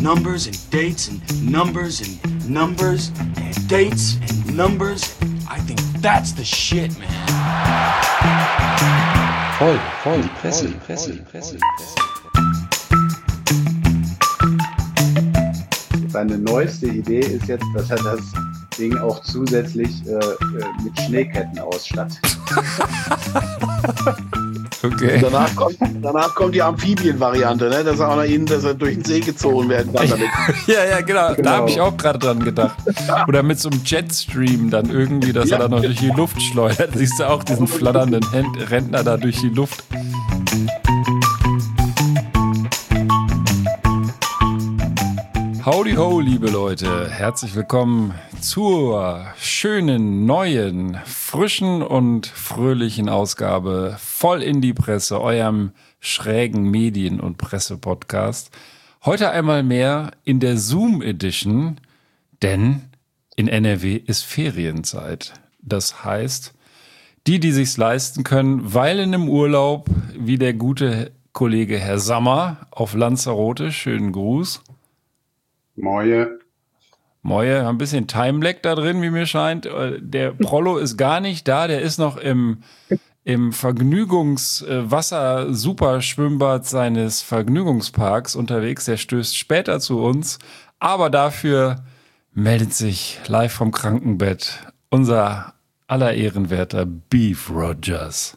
numbers and dates and numbers and numbers and dates and numbers. I think that's the shit, man. Voll, die Presse. Seine neueste Idee ist jetzt, dass er das Ding auch zusätzlich mit Schneeketten ausstattet. Okay. Danach kommt die Amphibien-Variante, ne? Dass er durch den See gezogen werden kann damit. Ja, genau. Da habe ich auch gerade dran gedacht. Oder mit so einem Jetstream dann irgendwie, dass er dann noch durch die Luft schleudert. Siehst du auch diesen flatternden Rentner da durch die Luft. Howdy ho, liebe Leute. Herzlich willkommen zur schönen, neuen, frischen und fröhlichen Ausgabe voll in die Presse, eurem schrägen Medien- und Presse-Podcast. Heute einmal mehr in der Zoom-Edition, denn in NRW ist Ferienzeit. Das heißt, die sich's leisten können, weilen im Urlaub, wie der gute Kollege Herr Sammer auf Lanzarote, schönen Gruß. Moje, ein bisschen Time-Lag da drin, wie mir scheint. Der Prollo ist gar nicht da, der ist noch im Vergnügungswasser-Superschwimmbad seines Vergnügungsparks unterwegs. Der stößt später zu uns, aber dafür meldet sich live vom Krankenbett unser aller Ehrenwerter Beef Rogers.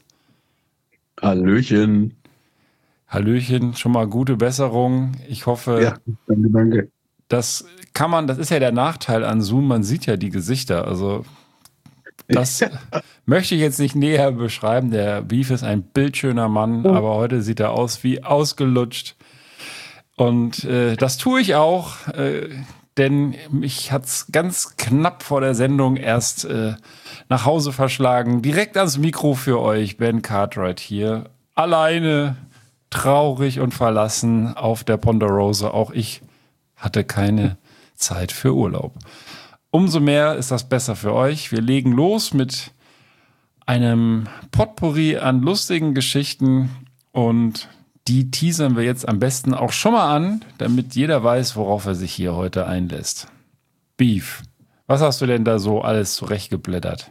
Hallöchen. Hallöchen, schon mal gute Besserung. Ich hoffe... Ja, danke. Das ist ja der Nachteil an Zoom, man sieht ja die Gesichter, also das möchte ich jetzt nicht näher beschreiben. Der Beef ist ein bildschöner Mann, aber heute sieht er aus wie ausgelutscht und das tue ich auch, denn mich hat's ganz knapp vor der Sendung erst nach Hause verschlagen, direkt ans Mikro für euch, Ben Cartwright hier, alleine, traurig und verlassen auf der Ponderosa, auch ich hatte keine Zeit für Urlaub. Umso mehr ist das besser für euch. Wir legen los mit einem Potpourri an lustigen Geschichten und die teasern wir jetzt am besten auch schon mal an, damit jeder weiß, worauf er sich hier heute einlässt. Beef, was hast du denn da so alles zurechtgeblättert?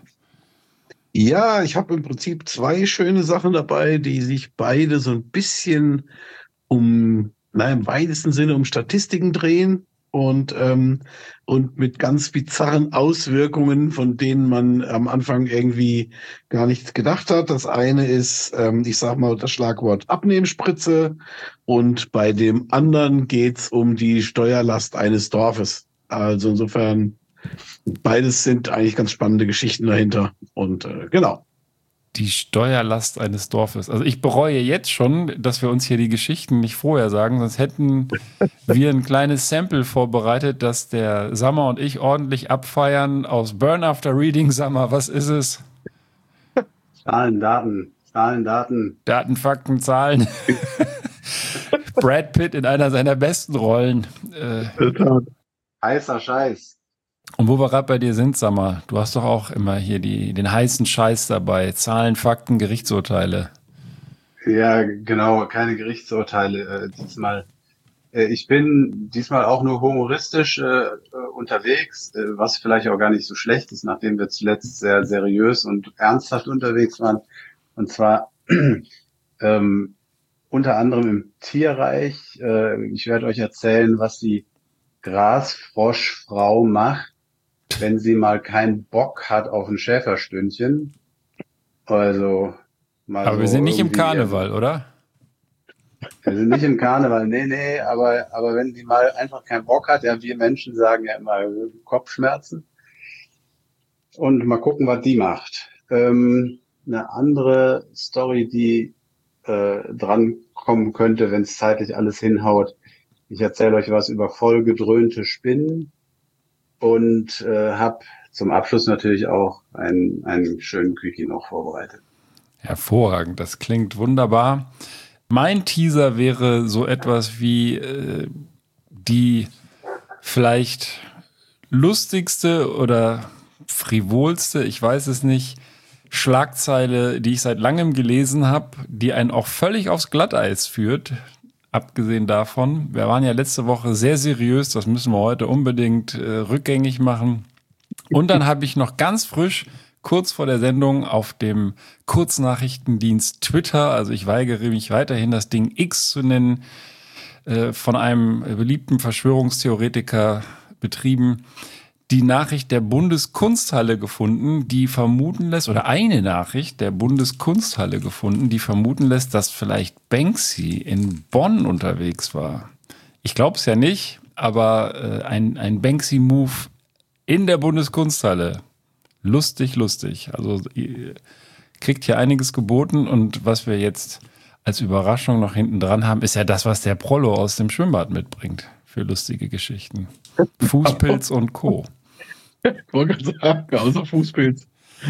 Ja, ich habe im Prinzip zwei schöne Sachen dabei, die sich beide so ein bisschen im weitesten Sinne um Statistiken drehen und mit ganz bizarren Auswirkungen, von denen man am Anfang irgendwie gar nichts gedacht hat. Das eine ist, ich sag mal, das Schlagwort Abnehmspritze und bei dem anderen geht's um die Steuerlast eines Dorfes. Also insofern, beides sind eigentlich ganz spannende Geschichten dahinter und genau. Die Steuerlast eines Dorfes. Also ich bereue jetzt schon, dass wir uns hier die Geschichten nicht vorher sagen, sonst hätten wir ein kleines Sample vorbereitet, dass der Sammer und ich ordentlich abfeiern aus Burn After Reading. Sammer, was ist es? Zahlen, Daten. Daten, Fakten, Zahlen. Brad Pitt in einer seiner besten Rollen. Heißer Scheiß. Und wo wir gerade bei dir sind, Sammer, du hast doch auch immer hier den heißen Scheiß dabei. Zahlen, Fakten, Gerichtsurteile. Ja, genau, keine Gerichtsurteile diesmal. Ich bin diesmal auch nur humoristisch unterwegs, was vielleicht auch gar nicht so schlecht ist, nachdem wir zuletzt sehr seriös und ernsthaft unterwegs waren. Und zwar unter anderem im Tierreich. Ich werde euch erzählen, was die Grasfroschfrau macht, wenn sie mal keinen Bock hat auf ein Schäferstündchen. Also mal Aber so wir sind nicht im irgendwie, Karneval, oder? Wir sind nicht im Karneval, nee, aber wenn sie mal einfach keinen Bock hat, ja, wir Menschen sagen ja immer Kopfschmerzen. Und mal gucken, was die macht. Eine andere Story, die dran kommen könnte, wenn es zeitlich alles hinhaut. Ich erzähle euch was über vollgedröhnte Spinnen und habe zum Abschluss natürlich auch einen schönen Quickie noch vorbereitet. Hervorragend, das klingt wunderbar. Mein Teaser wäre so etwas wie die vielleicht lustigste oder frivolste, ich weiß es nicht, Schlagzeile, die ich seit langem gelesen habe, die einen auch völlig aufs Glatteis führt. abgesehen davon. Wir waren ja letzte Woche sehr seriös, das müssen wir heute unbedingt rückgängig machen. Und dann habe ich noch ganz frisch, kurz vor der Sendung, auf dem Kurznachrichtendienst Twitter, also ich weigere mich weiterhin, das Ding X zu nennen, von einem beliebten Verschwörungstheoretiker betrieben, die Nachricht der Bundeskunsthalle gefunden, die vermuten lässt, oder eine Nachricht der Bundeskunsthalle gefunden, die vermuten lässt, dass vielleicht Banksy in Bonn unterwegs war. Ich glaube es ja nicht, aber ein Banksy-Move in der Bundeskunsthalle. Lustig, lustig. Also ihr kriegt hier einiges geboten und was wir jetzt als Überraschung noch hinten dran haben, ist ja das, was der Prollo aus dem Schwimmbad mitbringt für lustige Geschichten. Fußpilz und Co. Ich wollte gerade sagen, außer Fußpilz.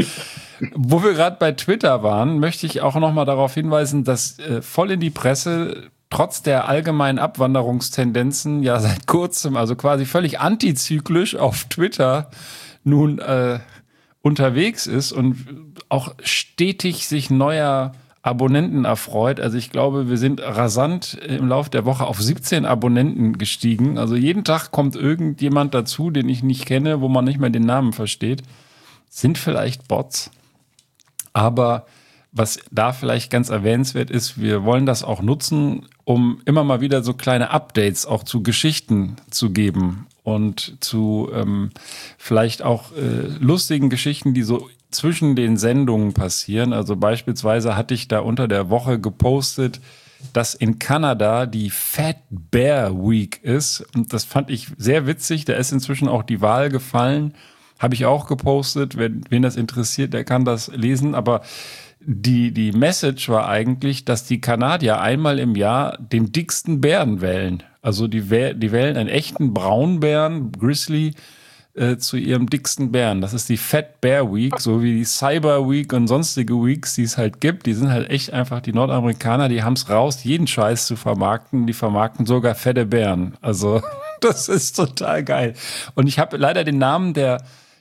Wo wir gerade bei Twitter waren, möchte ich auch noch mal darauf hinweisen, dass voll in die Presse trotz der allgemeinen Abwanderungstendenzen ja seit kurzem, also quasi völlig antizyklisch auf Twitter nun unterwegs ist und auch stetig sich neuer Abonnenten erfreut. Also ich glaube, wir sind rasant im Laufe der Woche auf 17 Abonnenten gestiegen. Also jeden Tag kommt irgendjemand dazu, den ich nicht kenne, wo man nicht mehr den Namen versteht. Sind vielleicht Bots. Aber was da vielleicht ganz erwähnenswert ist, wir wollen das auch nutzen, um immer mal wieder so kleine Updates auch zu Geschichten zu geben und zu vielleicht auch lustigen Geschichten, die so zwischen den Sendungen passieren. Also beispielsweise hatte ich da unter der Woche gepostet, dass in Kanada die Fat Bear Week ist. Und das fand ich sehr witzig. Da ist inzwischen auch die Wahl gefallen. Habe ich auch gepostet. Wen das interessiert, der kann das lesen. Aber die Message war eigentlich, dass die Kanadier einmal im Jahr den dicksten Bären wählen. Also die wählen einen echten Braunbären, Grizzly, zu ihrem dicksten Bären. Das ist die Fat Bear Week, so wie die Cyber Week und sonstige Weeks, die es halt gibt. Die sind halt echt einfach, die Nordamerikaner, die haben es raus, jeden Scheiß zu vermarkten. Die vermarkten sogar fette Bären. Also das ist total geil. Und ich habe leider den Namen der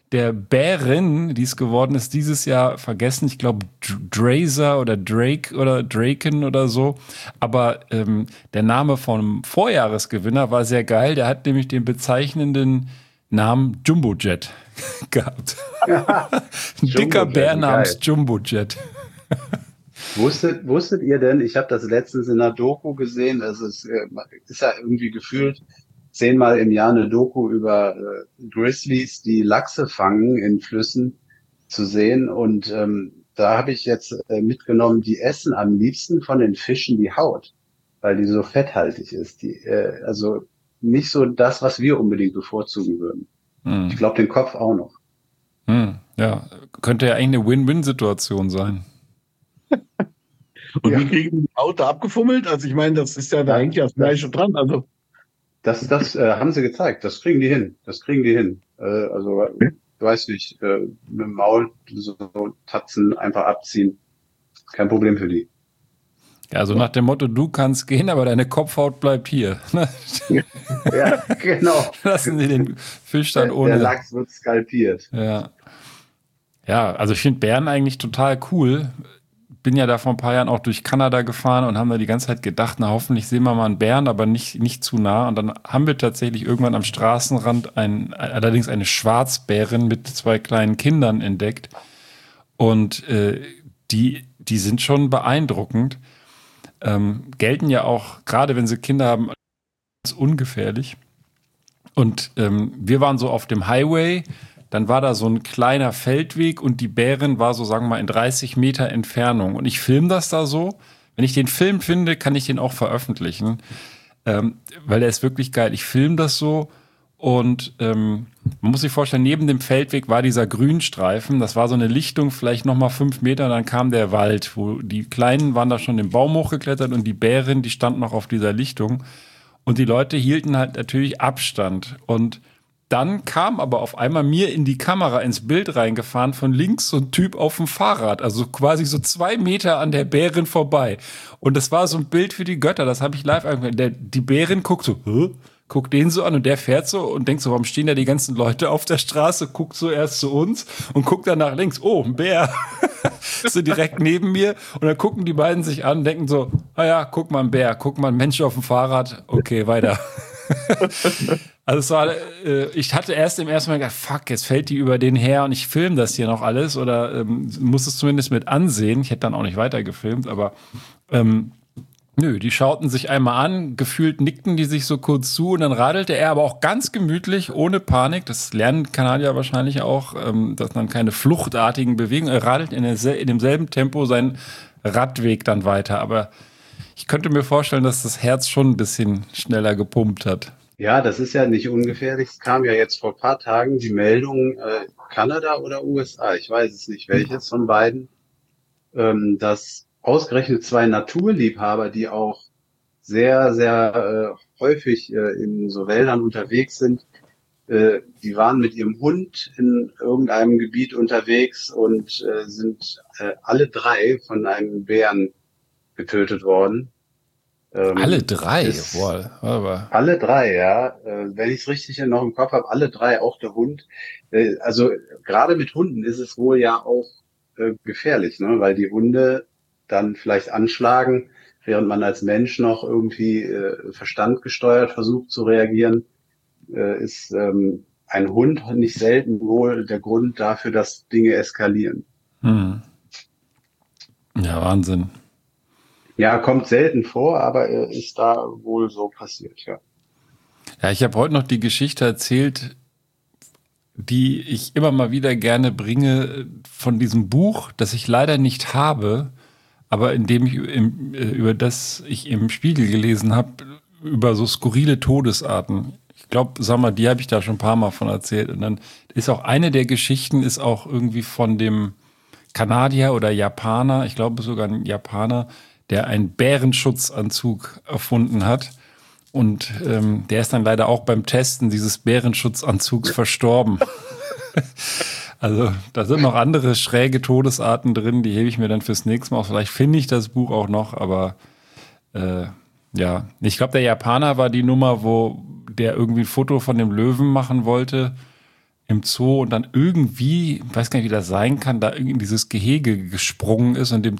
Bärin, die es geworden ist, dieses Jahr vergessen. Ich glaube Drazer oder Drake oder Draken oder so. Aber der Name vom Vorjahresgewinner war sehr geil. Der hat nämlich den bezeichnenden Namen Jumbojet gehabt. Ja, ein dicker Bär namens Jumbojet. Wusstet ihr denn, ich habe das letztens in einer Doku gesehen, es ist ja irgendwie gefühlt 10-mal im Jahr eine Doku über Grizzlies, die Lachse fangen in Flüssen, zu sehen. Und da habe ich jetzt mitgenommen, die essen am liebsten von den Fischen die Haut, weil die so fetthaltig ist. Also nicht so das, was wir unbedingt bevorzugen würden. Ich glaube, den Kopf auch noch. Ja, könnte ja eigentlich eine Win-Win-Situation sein. Und wie kriegen die Haut da abgefummelt? Also ich meine, das ist ja, da hängt ja das Fleisch schon dran. Also das haben sie gezeigt. Das kriegen die hin. Also du weißt nicht, mit dem Maul so Tatzen einfach abziehen. Kein Problem für die. Ja, also nach dem Motto, du kannst gehen, aber deine Kopfhaut bleibt hier. Ja, genau. Lassen Sie den Fisch dann ohne. Der Lachs wird skalpiert. Ja, also ich finde Bären eigentlich total cool. Bin ja da vor ein paar Jahren auch durch Kanada gefahren und haben da die ganze Zeit gedacht, na hoffentlich sehen wir mal einen Bären, aber nicht zu nah. Und dann haben wir tatsächlich irgendwann am Straßenrand allerdings eine Schwarzbärin mit 2 kleinen Kindern entdeckt. Und die sind schon beeindruckend. Gelten ja auch, gerade wenn sie Kinder haben, als ungefährlich. Und wir waren so auf dem Highway, dann war da so ein kleiner Feldweg und die Bärin war so, sagen wir mal, in 30 Meter Entfernung. Und ich filme das da so. Wenn ich den Film finde, kann ich den auch veröffentlichen, weil der ist wirklich geil. Ich filme das so und man muss sich vorstellen, neben dem Feldweg war dieser Grünstreifen. Das war so eine Lichtung, vielleicht nochmal 5 Meter, und dann kam der Wald, wo die Kleinen waren da schon den Baum hochgeklettert und die Bärin, die stand noch auf dieser Lichtung. Und die Leute hielten halt natürlich Abstand. Und dann kam aber auf einmal mir in die Kamera ins Bild reingefahren von links so ein Typ auf dem Fahrrad, also quasi so 2 Meter an der Bärin vorbei. Und das war so ein Bild für die Götter, das habe ich live angeguckt. Die Bärin guckt so, guckt den so an und der fährt so und denkt so, warum stehen da die ganzen Leute auf der Straße, guckt so erst zu uns und guckt dann nach links, oh, ein Bär. So direkt neben mir. Und dann gucken die beiden sich an und denken so, Ah ja, guck mal ein Bär, guck mal ein Mensch auf dem Fahrrad. Okay, weiter. Also es war, ich hatte erst im ersten Mal gedacht, fuck, jetzt fällt die über den her und ich filme das hier noch alles oder muss es zumindest mit ansehen. Ich hätte dann auch nicht weiter gefilmt, aber nö, die schauten sich einmal an, gefühlt nickten die sich so kurz zu und dann radelte er aber auch ganz gemütlich, ohne Panik, das lernen Kanadier wahrscheinlich auch, dass dann keine fluchtartigen Bewegungen, er radelt in demselben Tempo seinen Radweg dann weiter, aber ich könnte mir vorstellen, dass das Herz schon ein bisschen schneller gepumpt hat. Ja, das ist ja nicht ungefährlich. Es kam ja jetzt vor ein paar Tagen die Meldung, Kanada oder USA, ich weiß es nicht, welches von beiden, dass ausgerechnet zwei Naturliebhaber, die auch sehr, sehr häufig in so Wäldern unterwegs sind, die waren mit ihrem Hund in irgendeinem Gebiet unterwegs und sind alle drei von einem Bären getötet worden. Alle drei, Ist boah, aber alle drei, ja. Wenn ich es richtig noch im Kopf habe, alle drei, auch der Hund. Also gerade mit Hunden ist es wohl ja auch gefährlich, ne? Weil die Hunde dann vielleicht anschlagen, während man als Mensch noch irgendwie verstandgesteuert versucht zu reagieren, ist ein Hund nicht selten wohl der Grund dafür, dass Dinge eskalieren. ja, Wahnsinn. Ja, kommt selten vor, aber ist da wohl so passiert, ja. Ja, ich habe heute noch die Geschichte erzählt, die ich immer mal wieder gerne bringe von diesem Buch, das ich leider nicht habe, aber in dem ich über das ich im Spiegel gelesen habe, über so skurrile Todesarten. Ich glaube, sag mal, die habe ich da schon ein paar Mal von erzählt. Und dann ist auch eine der Geschichten ist auch irgendwie von dem Kanadier oder Japaner, ich glaube sogar ein Japaner, der einen Bärenschutzanzug erfunden hat. Und der ist dann leider auch beim Testen dieses Bärenschutzanzugs verstorben. Also da sind noch andere schräge Todesarten drin, die hebe ich mir dann fürs nächste Mal auf. Vielleicht finde ich das Buch auch noch, aber ja. Ich glaube, der Japaner war die Nummer, wo der irgendwie ein Foto von dem Löwen machen wollte im Zoo und dann irgendwie, ich weiß gar nicht, wie das sein kann, da irgendwie in dieses Gehege gesprungen ist und dem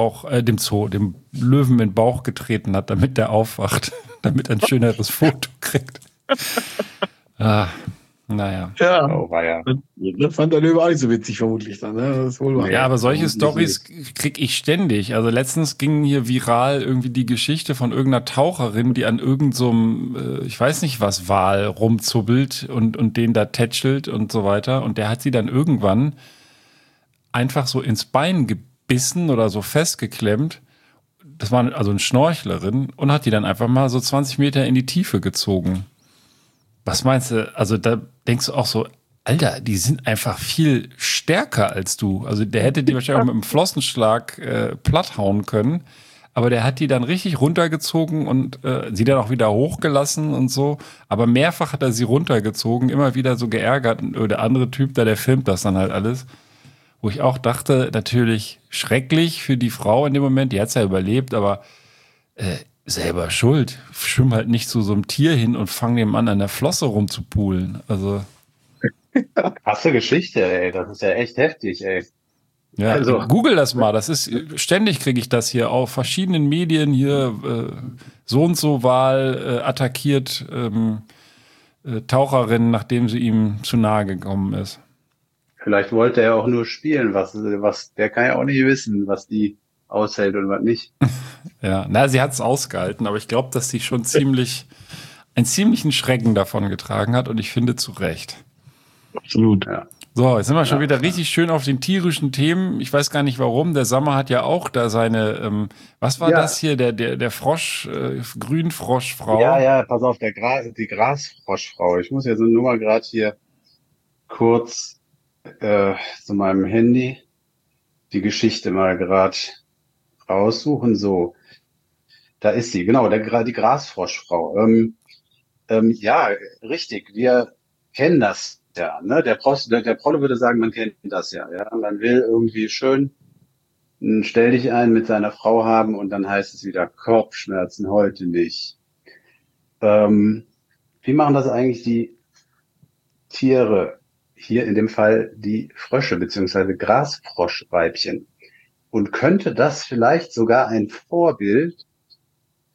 dem Löwen in den Bauch getreten hat, damit der aufwacht, damit er ein schöneres Foto kriegt. Ah, naja. Ja, Oh, war ja. das fand der Löwe auch nicht so witzig, vermutlich dann. Ne? Das ist wohl wahr. Nee. Ja, aber solche vermutlich Stories krieg ich ständig. Also letztens ging hier viral irgendwie die Geschichte von irgendeiner Taucherin, die an ich weiß nicht was, Wal rumzubbelt und den da tätschelt und so weiter. Und der hat sie dann irgendwann einfach so ins Bein gebissen oder so festgeklemmt. Das war also eine Schnorchlerin und hat die dann einfach mal so 20 Meter in die Tiefe gezogen. Was meinst du? Also da denkst du auch so, Alter, die sind einfach viel stärker als du. Also der hätte die wahrscheinlich auch mit einem Flossenschlag platthauen können. Aber der hat die dann richtig runtergezogen und sie dann auch wieder hochgelassen und so. Aber mehrfach hat er sie runtergezogen, immer wieder so geärgert. Und der andere Typ da, der filmt das dann halt alles. Wo ich auch dachte, natürlich schrecklich für die Frau in dem Moment. Die hat es ja überlebt, aber selber schuld. Schwimm halt nicht zu so einem Tier hin und fang dem an der Flosse rumzupulen. Also krasse Geschichte, ey. Das ist ja echt heftig, ey. ja, Also. Google das mal. Das ist ständig kriege ich das hier auf verschiedenen Medien hier so und so Wal attackiert Taucherin, nachdem sie ihm zu nahe gekommen ist. Vielleicht wollte er auch nur spielen, was, der kann ja auch nicht wissen, was die aushält und was nicht. Ja, na, sie hat es ausgehalten, aber ich glaube, dass sie schon einen ziemlichen Schrecken davon getragen hat und ich finde zu Recht. Absolut. Ja. So, jetzt sind wir schon wieder richtig schön auf den tierischen Themen. Ich weiß gar nicht warum. Der Sammer hat ja auch da seine, was war das hier? Der Frosch, Grünfroschfrau. Ja, pass auf, die Grasfroschfrau. Ich muss ja so nur mal gerade hier kurz zu meinem Handy die Geschichte mal gerade raussuchen. So, da ist sie, genau, die Grasfroschfrau. Ja, richtig, wir kennen das ja, ne? Der Prolle würde sagen, man kennt das ja, ja. Man will irgendwie schön ein Stell dich ein mit seiner Frau haben und dann heißt es wieder Kopfschmerzen heute nicht. Wie machen das eigentlich die Tiere? Hier in dem Fall die Frösche beziehungsweise Grasfroschweibchen. Und könnte das vielleicht sogar ein Vorbild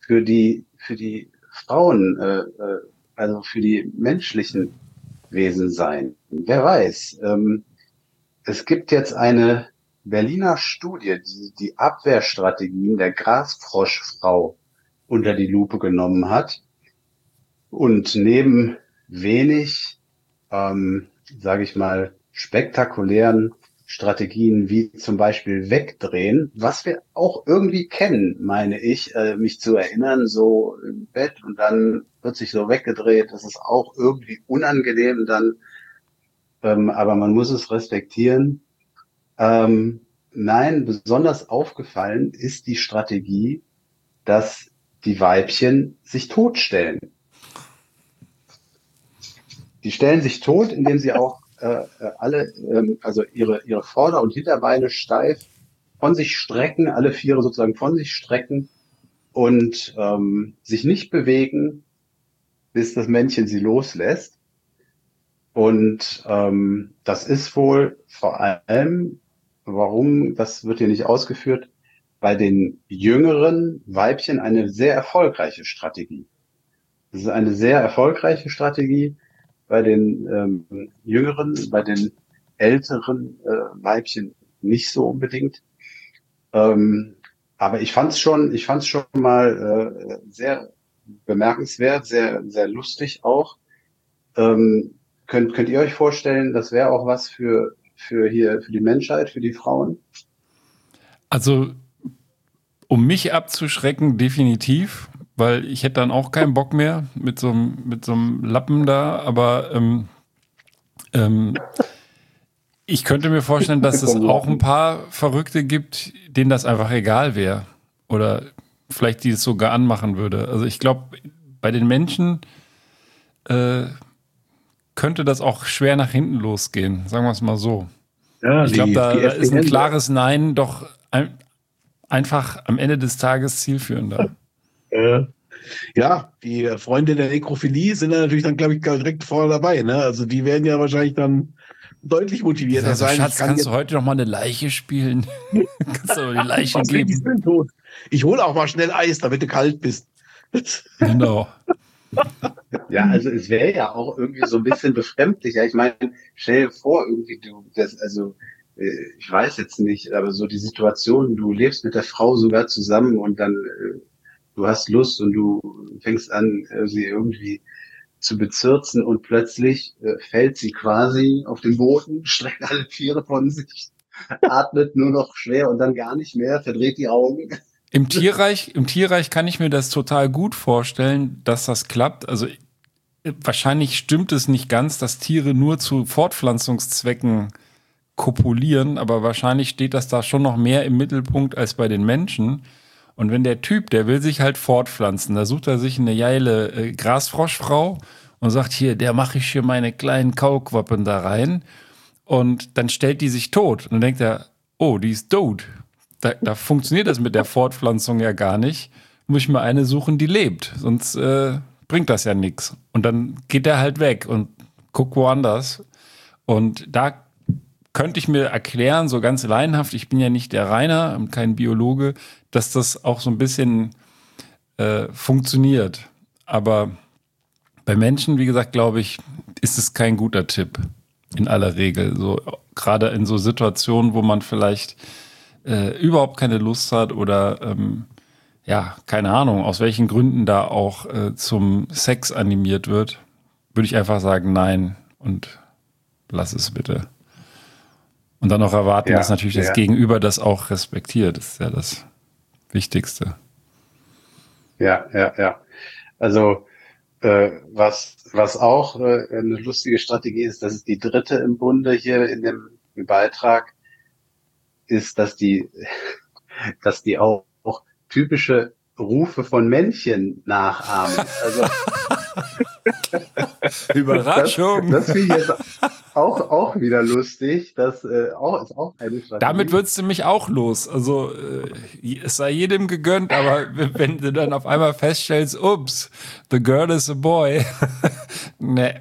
für die Frauen, also für die menschlichen Wesen sein. Wer weiß. Es gibt jetzt eine Berliner Studie, die die Abwehrstrategien der Grasfroschfrau unter die Lupe genommen hat und neben wenig, sage ich mal, spektakulären Strategien wie zum Beispiel Wegdrehen, was wir auch irgendwie kennen, meine ich, mich zu erinnern, so im Bett und dann wird sich so weggedreht. Das ist auch irgendwie unangenehm dann, aber man muss es respektieren. Nein, besonders aufgefallen ist die Strategie, dass die Weibchen sich totstellen. Die stellen sich tot, indem sie auch alle, also ihre Vorder- und Hinterbeine steif von sich strecken, alle Viere sozusagen von sich strecken und sich nicht bewegen, bis das Männchen sie loslässt. Und das ist wohl vor allem, warum, das wird hier nicht ausgeführt, bei den jüngeren Weibchen eine sehr erfolgreiche Strategie. Das ist eine sehr erfolgreiche Strategie bei den jüngeren, bei den älteren Weibchen nicht so unbedingt. Aber ich fand's schon mal sehr bemerkenswert, sehr, sehr lustig auch. Könnt ihr euch vorstellen, das wäre auch was für die Menschheit, für die Frauen? Also, um mich abzuschrecken, definitiv, weil ich hätte dann auch keinen Bock mehr mit so einem Lappen da, aber ich könnte mir vorstellen, dass es auch ein paar Verrückte gibt, denen das einfach egal wäre. Oder vielleicht die es sogar anmachen würde. Also ich glaube, bei den Menschen könnte das auch schwer nach hinten losgehen, sagen wir es mal so. Ja, Ich glaube, da ist ein FDN, klares Nein doch einfach am Ende des Tages zielführender. Ja, die Freunde der Nekrophilie sind da natürlich dann, glaube ich, direkt vorne dabei. Ne? Also die werden ja wahrscheinlich dann deutlich motivierter Also, sein. Schatz, kannst du heute noch mal eine Leiche spielen? Kannst du aber die Leiche Was will, die geben? sind tot. Ich hole auch mal schnell Eis, damit du kalt bist. Genau. Ja, also es wäre ja auch irgendwie so ein bisschen befremdlich. Ja, ich meine, stell dir vor, irgendwie ich weiß jetzt nicht, aber so die Situation, du lebst mit der Frau sogar zusammen und dann du hast Lust und du fängst an, sie irgendwie zu bezirzen und plötzlich fällt sie quasi auf den Boden, streckt alle Viere von sich, atmet nur noch schwer und dann gar nicht mehr, verdreht die Augen. Im Tierreich kann ich mir das total gut vorstellen, dass das klappt. Also wahrscheinlich stimmt es nicht ganz, dass Tiere nur zu Fortpflanzungszwecken kopulieren, aber wahrscheinlich steht das da schon noch mehr im Mittelpunkt als bei den Menschen. Und wenn der Typ, der will sich halt fortpflanzen, da sucht er sich eine geile Grasfroschfrau und sagt, hier, der mache ich hier meine kleinen Kaulquappen da rein. Und dann stellt die sich tot. Und dann denkt er, oh, die ist tot. Da funktioniert das mit der Fortpflanzung ja gar nicht. Muss ich mal eine suchen, die lebt. Sonst bringt das ja nichts. Und dann geht er halt weg und guckt woanders. Und da könnte ich mir erklären, so ganz laienhaft, ich bin ja nicht der Rainer und kein Biologe, dass das auch so ein bisschen funktioniert. Aber bei Menschen, wie gesagt, glaube ich, ist es kein guter Tipp in aller Regel. So gerade in so Situationen, wo man vielleicht überhaupt keine Lust hat oder ja, keine Ahnung, aus welchen Gründen da auch zum Sex animiert wird, würde ich einfach sagen, nein und lass es bitte. Und dann auch erwarten, dass natürlich das Gegenüber das auch respektiert. Das ist ja das Wichtigste. Ja. Also was auch eine lustige Strategie ist, das ist die dritte im Bunde hier in dem Beitrag, ist, dass die auch typische Rufe von Männchen nachahmen. Also Überraschung! Das finde ich jetzt auch wieder lustig. Das ist auch eine Strategie. Damit würdest du mich auch los. Also es sei jedem gegönnt, aber wenn du dann auf einmal feststellst, ups, the girl is a boy. Nee.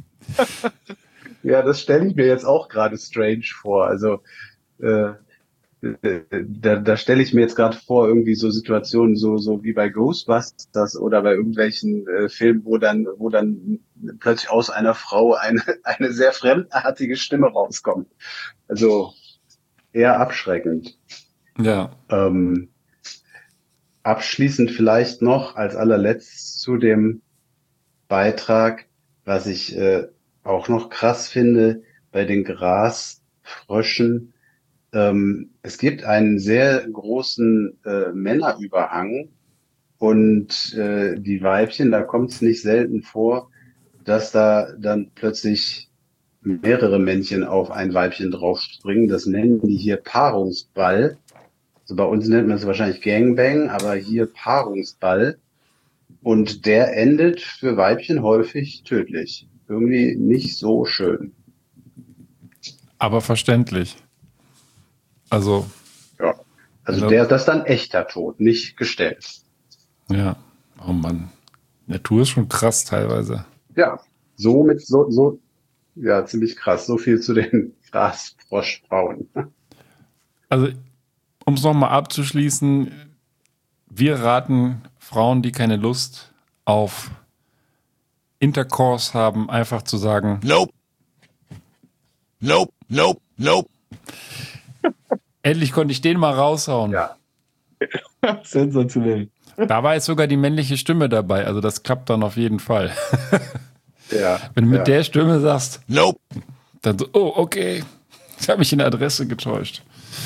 Ja, das stelle ich mir jetzt auch gerade strange vor. Also Da stelle ich mir jetzt gerade vor, irgendwie so Situationen, so wie bei Ghostbusters oder bei irgendwelchen Filmen, wo dann plötzlich aus einer Frau eine sehr fremdartige Stimme rauskommt. Also eher abschreckend. Ja. Abschließend vielleicht noch als allerletztes zu dem Beitrag, was ich auch noch krass finde bei den Grasfröschen. Es gibt einen sehr großen Männerüberhang und die Weibchen, da kommt es nicht selten vor, dass da dann plötzlich mehrere Männchen auf ein Weibchen draufspringen. Das nennen die hier Paarungsball. Also bei uns nennt man es wahrscheinlich Gangbang, aber hier Paarungsball. Und der endet für Weibchen häufig tödlich. Irgendwie nicht so schön. Aber verständlich. Also. Ja. Also Ja. das ist dann echter Tod, nicht gestellt. Ja. Oh Mann. Natur ist schon krass teilweise. Ja, ja, ziemlich krass. So viel zu den Grasfroschfrauen. Also, um es nochmal abzuschließen, wir raten Frauen, die keine Lust auf Intercourse haben, einfach zu sagen, Nope. Nope, nope, nope. endlich konnte ich den mal raushauen. Ja. Sensationell. Da war jetzt sogar die männliche Stimme dabei, also das klappt dann auf jeden Fall. Ja. Wenn du mit der Stimme sagst, Nope. dann so, oh, okay, ich habe mich in der Adresse getäuscht.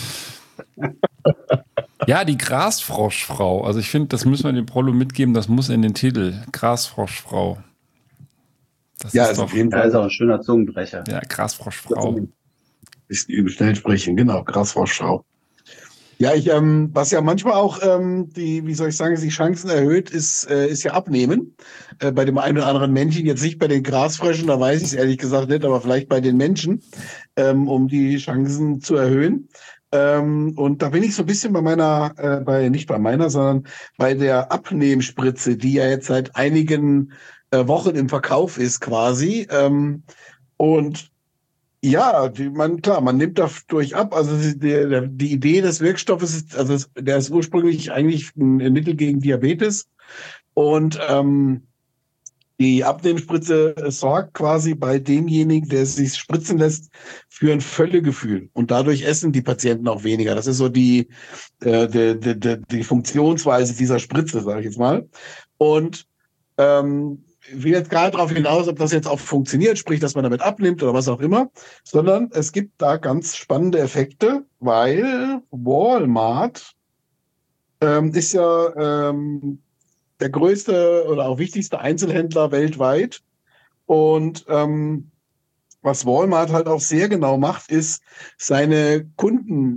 Ja, die Grasfroschfrau, also ich finde, das müssen wir dem Prollo mitgeben, das muss in den Titel, Grasfroschfrau. Das Ja, ist ist doch, auf jeden Da ist Fall. auch ein schöner Zungenbrecher. ja, Grasfroschfrau. Ist üben schnell sprechen, genau, Grasfroschfrau. Ja, was ja manchmal auch wie soll ich sagen, die Chancen erhöht, ist ja Abnehmen. Bei dem einen oder anderen Männchen, jetzt nicht bei den Grasfröschen, da weiß ich es ehrlich gesagt nicht, aber vielleicht bei den Menschen, um die Chancen zu erhöhen. Und da bin ich so ein bisschen nicht bei meiner, sondern bei der Abnehmspritze, die ja jetzt seit einigen Wochen im Verkauf ist quasi. Und ja, man nimmt dadurch ab. Also die Idee des Wirkstoffes ist, der ist ursprünglich eigentlich ein Mittel gegen Diabetes. Und die Abnehmspritze sorgt quasi bei demjenigen, der sich spritzen lässt, für ein Völlegefühl. Und dadurch essen die Patienten auch weniger. Das ist so die Funktionsweise dieser Spritze, sage ich jetzt mal. Und ich will jetzt gar nicht darauf hinaus, ob das jetzt auch funktioniert, sprich, dass man damit abnimmt oder was auch immer, sondern es gibt da ganz spannende Effekte, weil Walmart ist ja der größte oder auch wichtigste Einzelhändler weltweit. Und was Walmart halt auch sehr genau macht, ist, seine Kunden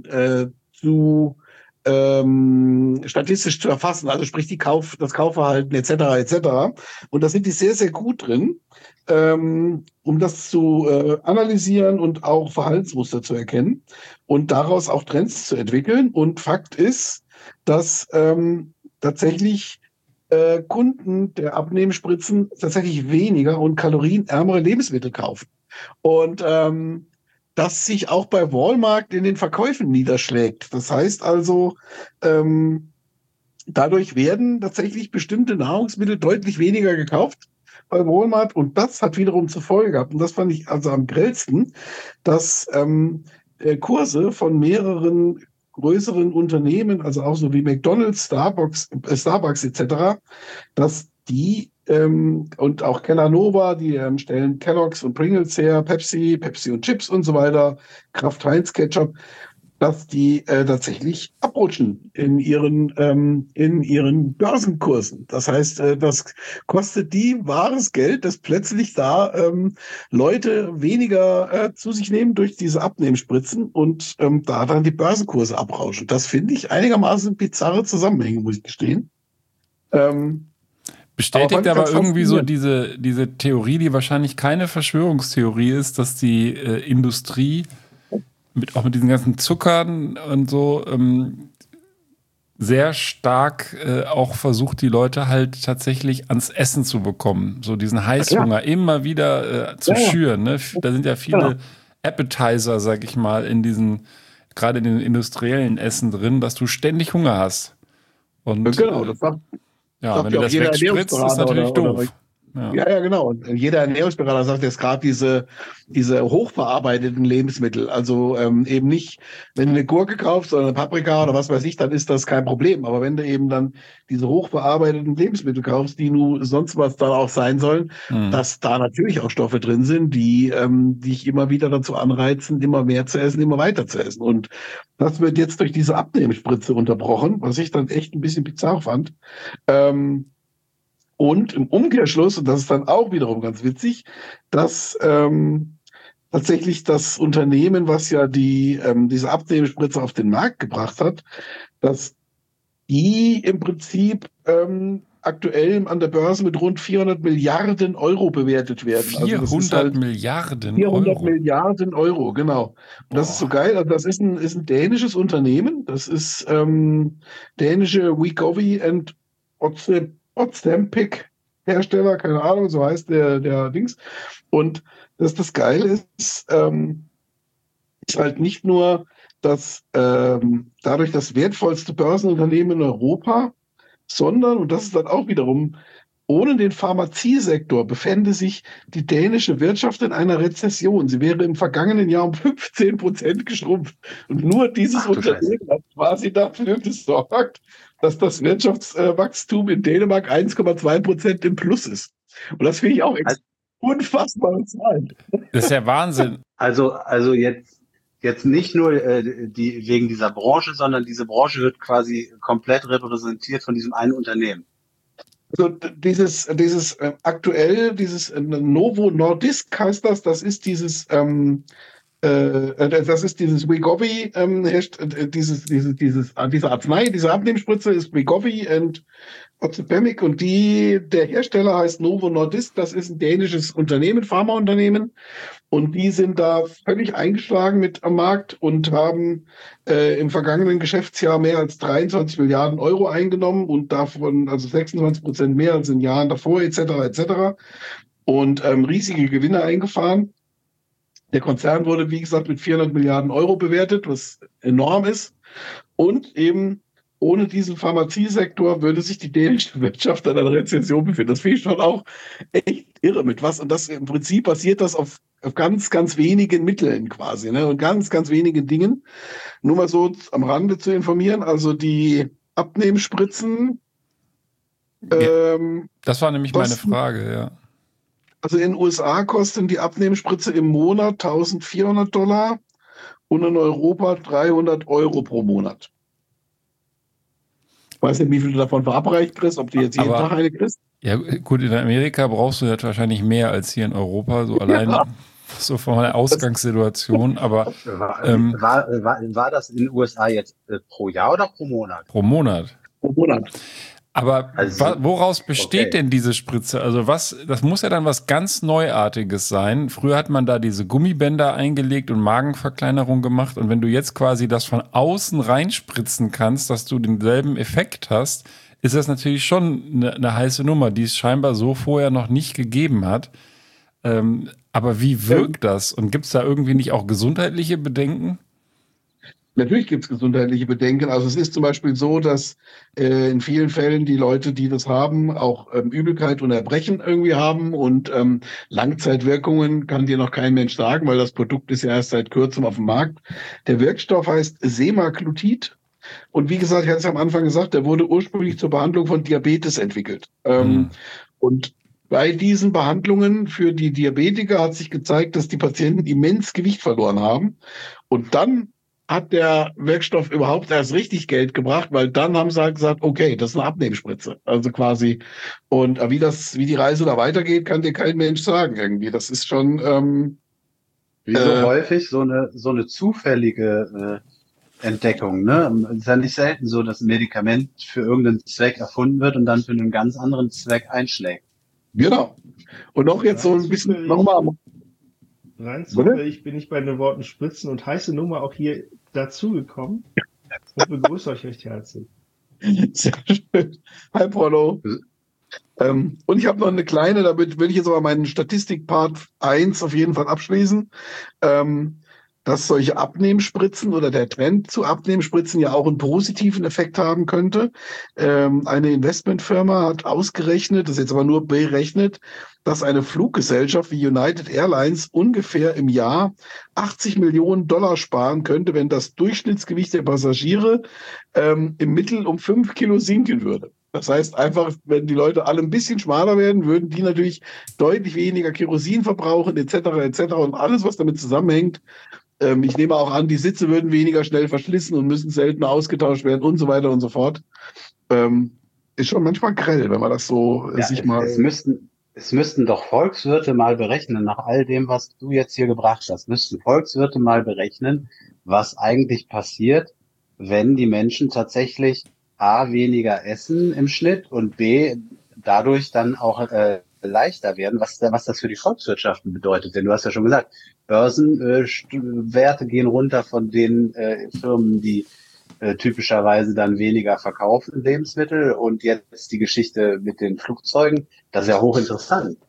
statistisch zu erfassen, also sprich das Kaufverhalten etc. etc. Und da sind die sehr, sehr gut drin, um das zu analysieren und auch Verhaltensmuster zu erkennen und daraus auch Trends zu entwickeln. Und Fakt ist, dass tatsächlich Kunden der Abnehmspritzen tatsächlich weniger und kalorienärmere Lebensmittel kaufen. Und das sich auch bei Walmart in den Verkäufen niederschlägt. Das heißt also, dadurch werden tatsächlich bestimmte Nahrungsmittel deutlich weniger gekauft bei Walmart. Und das hat wiederum zur Folge gehabt, und das fand ich also am grellsten, dass Kurse von mehreren größeren Unternehmen, also auch so wie McDonald's, Starbucks etc., dass die und auch Kellanova, die stellen Kellogg's und Pringles her, Pepsi und Chips und so weiter, Kraft Heinz Ketchup, dass die tatsächlich abrutschen in ihren Börsenkursen. Das heißt, das kostet die wahres Geld, dass plötzlich da Leute weniger zu sich nehmen durch diese Abnehmspritzen und da dann die Börsenkurse abrauschen. Das finde ich einigermaßen bizarre Zusammenhänge, muss ich gestehen. Bestätigt aber aber irgendwie so faszinierend. diese Theorie, die wahrscheinlich keine Verschwörungstheorie ist, dass die Industrie auch mit diesen ganzen Zuckern und so sehr stark auch versucht, die Leute halt tatsächlich ans Essen zu bekommen. So diesen Heißhunger immer wieder zu schüren. Ne? Da sind ja viele Appetizer, sag ich mal, in diesen gerade in den industriellen Essen drin, dass du ständig Hunger hast. Und Genau, das sagt wenn du ja auch das jeder wegspritzt, ist Ernährungsberater natürlich oder doof. Ja. Ja, genau. Und jeder Ernährungsberater sagt jetzt gerade diese hochverarbeiteten Lebensmittel. Also eben nicht, wenn du eine Gurke kaufst oder eine Paprika oder was weiß ich, dann ist das kein Problem. Aber wenn du eben dann diese hochverarbeiteten Lebensmittel kaufst, die nun sonst was dann auch sein sollen, dass da natürlich auch Stoffe drin sind, die dich immer wieder dazu anreizen, immer mehr zu essen, immer weiter zu essen. Und das wird jetzt durch diese Abnehmspritze unterbrochen, was ich dann echt ein bisschen bizarr fand. Und im Umkehrschluss, und das ist dann auch wiederum ganz witzig, dass tatsächlich das Unternehmen, was ja diese Abnehmspritze auf den Markt gebracht hat, dass die im Prinzip aktuell an der Börse mit rund 400 Milliarden Euro bewertet werden. 400 also das ist halt Milliarden 400 Euro. Milliarden Euro, genau. Und das ist so geil. Also das ist ein dänisches Unternehmen. Das ist dänische Wegovy and Ozempic Hersteller, keine Ahnung, so heißt der Dings. Und das Geile ist halt nicht nur dadurch das wertvollste Börsenunternehmen in Europa, sondern, und das ist dann auch wiederum, ohne den Pharmaziesektor befände sich die dänische Wirtschaft in einer Rezession. Sie wäre im vergangenen Jahr um 15% geschrumpft. Und nur dieses Unternehmen hat quasi dafür gesorgt, dass das Wirtschaftswachstum in Dänemark 1,2% im Plus ist. Und das finde ich auch unfassbare Zahlen. Das ist ja Wahnsinn. Also jetzt nicht nur wegen dieser Branche, sondern diese Branche wird quasi komplett repräsentiert von diesem einen Unternehmen. Also dieses Novo Nordisk heißt das ist dieses Wegovy, diese Arznei, diese Abnehmspritze ist Wegovy und Ozempic und der Hersteller heißt Novo Nordisk, das ist ein dänisches Unternehmen, Pharmaunternehmen. Und die sind da völlig eingeschlagen mit am Markt und haben im vergangenen Geschäftsjahr mehr als 23 Milliarden Euro eingenommen und davon also 26% mehr als in Jahren davor, etc. Und riesige Gewinne eingefahren. Der Konzern wurde, wie gesagt, mit 400 Milliarden Euro bewertet, was enorm ist. Und eben ohne diesen Pharmaziesektor würde sich die dänische Wirtschaft in einer Rezession befinden. Das finde ich schon auch echt irre mit was. Und das im Prinzip basiert das auf ganz, ganz wenigen Mitteln quasi, ne? Und ganz, ganz wenigen Dingen. Nur mal so am Rande zu informieren. Also die Abnehmspritzen. Das war nämlich meine Frage, ja. Also in den USA kosten die Abnehmspritze im Monat $1.400 und in Europa 300 Euro pro Monat. Ich weiß nicht, wie viel du davon verabreicht kriegst, ob du jetzt jeden Tag eine kriegst. Ja, gut, in Amerika brauchst du ja wahrscheinlich mehr als hier in Europa, so allein so von der Ausgangssituation. Aber war das in den USA jetzt pro Jahr oder pro Monat? Pro Monat. Pro Monat. Aber woraus besteht denn diese Spritze? Also das muss ja dann was ganz Neuartiges sein. Früher hat man da diese Gummibänder eingelegt und Magenverkleinerung gemacht. Und wenn du jetzt quasi das von außen reinspritzen kannst, dass du denselben Effekt hast, ist das natürlich schon eine heiße Nummer, die es scheinbar so vorher noch nicht gegeben hat. Aber wie wirkt das? Und gibt es da irgendwie nicht auch gesundheitliche Bedenken? Natürlich gibt es gesundheitliche Bedenken. Also es ist zum Beispiel so, dass in vielen Fällen die Leute, die das haben, auch Übelkeit und Erbrechen irgendwie haben. Und Langzeitwirkungen kann dir noch kein Mensch sagen, weil das Produkt ist ja erst seit kurzem auf dem Markt. Der Wirkstoff heißt Semaglutid. Und wie gesagt, ich hatte es am Anfang gesagt, der wurde ursprünglich zur Behandlung von Diabetes entwickelt. Und bei diesen Behandlungen für die Diabetiker hat sich gezeigt, dass die Patienten immens Gewicht verloren haben. Und dann hat der Wirkstoff überhaupt erst richtig Geld gebracht, weil dann haben sie halt gesagt, okay, das ist eine Abnehmspritze. Also quasi. Und wie die Reise da weitergeht, kann dir kein Mensch sagen irgendwie. Das ist schon wie so häufig so eine zufällige Entdeckung, ne? Es ist ja nicht selten so, dass ein Medikament für irgendeinen Zweck erfunden wird und dann für einen ganz anderen Zweck einschlägt. Genau. Und noch jetzt so ein bisschen nochmal. Rein zufällig bin ich bei den Worten Spritzen und heiße Nummer auch hier dazugekommen und begrüße euch recht herzlich. Sehr schön. Hi, Paulo. Und ich habe noch eine kleine, damit will ich jetzt aber meinen Statistik-Part 1 auf jeden Fall abschließen. dass solche Abnehmspritzen oder der Trend zu Abnehmspritzen ja auch einen positiven Effekt haben könnte. Eine Investmentfirma hat ausgerechnet, das ist jetzt aber nur berechnet, dass eine Fluggesellschaft wie United Airlines ungefähr im Jahr 80 Millionen Dollar sparen könnte, wenn das Durchschnittsgewicht der Passagiere im Mittel um 5 Kilo sinken würde. Das heißt einfach, wenn die Leute alle ein bisschen schmaler werden, würden die natürlich deutlich weniger Kerosin verbrauchen, etc. und alles, was damit zusammenhängt. Ich nehme auch an, die Sitze würden weniger schnell verschlissen und müssen seltener ausgetauscht werden und so weiter und so fort. Ist schon manchmal grell, wenn man das so sich mal... Es müssten doch Volkswirte mal berechnen, nach all dem, was du jetzt hier gebracht hast, müssten Volkswirte mal berechnen, was eigentlich passiert, wenn die Menschen tatsächlich A, weniger essen im Schnitt und B, dadurch dann auch leichter werden, was das für die Volkswirtschaften bedeutet. Denn du hast ja schon gesagt, Börsenwerte gehen runter von den Firmen, die typischerweise dann weniger verkaufen Lebensmittel, und jetzt die Geschichte mit den Flugzeugen, das ist ja hochinteressant.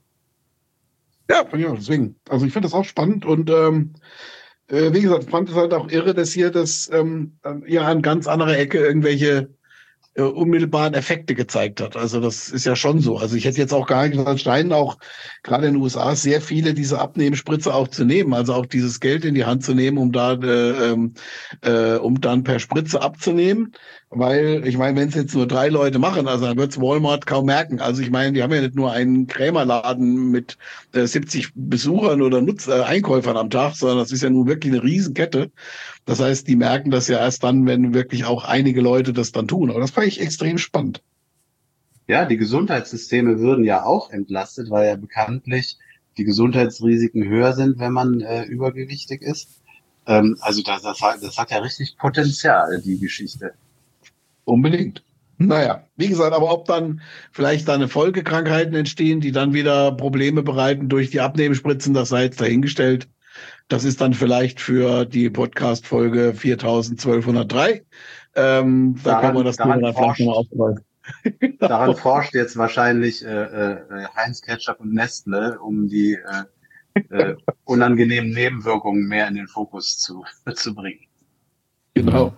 Ja, deswegen. Also ich finde das auch spannend und wie gesagt, ich fand es halt auch irre, dass hier das ja an ganz anderer Ecke irgendwelche unmittelbaren Effekte gezeigt hat. Also das ist ja schon so. Also ich hätte jetzt auch gar nicht gesagt, scheinen auch gerade in den USA sehr viele diese Abnehmspritze auch zu nehmen, also auch dieses Geld in die Hand zu nehmen, um da um dann per Spritze abzunehmen. Weil, ich meine, wenn es jetzt nur 3 Leute machen, also dann wird's Walmart kaum merken. Also ich meine, die haben ja nicht nur einen Krämerladen mit 70 Besuchern oder Einkäufern am Tag, sondern das ist ja nun wirklich eine Riesenkette. Das heißt, die merken das ja erst dann, wenn wirklich auch einige Leute das dann tun. Aber das fand ich extrem spannend. Ja, die Gesundheitssysteme würden ja auch entlastet, weil ja bekanntlich die Gesundheitsrisiken höher sind, wenn man übergewichtig ist. Also das hat ja richtig Potenzial, die Geschichte. Unbedingt. Naja, wie gesagt, aber ob dann vielleicht dann Folgekrankheiten entstehen, die dann wieder Probleme bereiten durch die Abnehmspritzen, das sei jetzt dahingestellt. Das ist dann vielleicht für die Podcast-Folge 4203. Da können wir das Thema dann vielleicht nochmal aufgreifen. Daran forscht jetzt wahrscheinlich Heinz Ketchup und Nestle, um die unangenehmen Nebenwirkungen mehr in den Fokus zu bringen. Genau.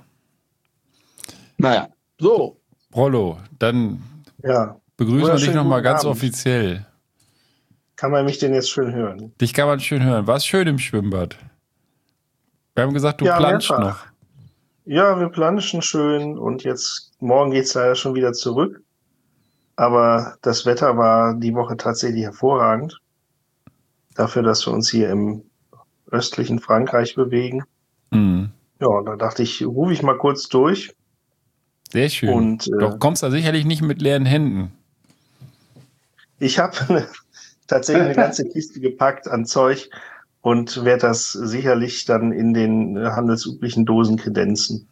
Naja, so. Rollo, dann begrüßen wir dich nochmal ganz offiziell. Kann man mich denn jetzt schön hören? Dich kann man schön hören. War's schön im Schwimmbad? Wir haben gesagt, du planschst noch. Ja, wir planschen schön und jetzt, morgen geht's leider schon wieder zurück. Aber das Wetter war die Woche tatsächlich hervorragend. Dafür, dass wir uns hier im östlichen Frankreich bewegen. Mhm. Ja, und da dachte ich, rufe ich mal kurz durch. Sehr schön. Und, doch kommst du sicherlich nicht mit leeren Händen. Ich habe tatsächlich eine ganze Kiste gepackt an Zeug und werde das sicherlich dann in den handelsüblichen Dosen kredenzen.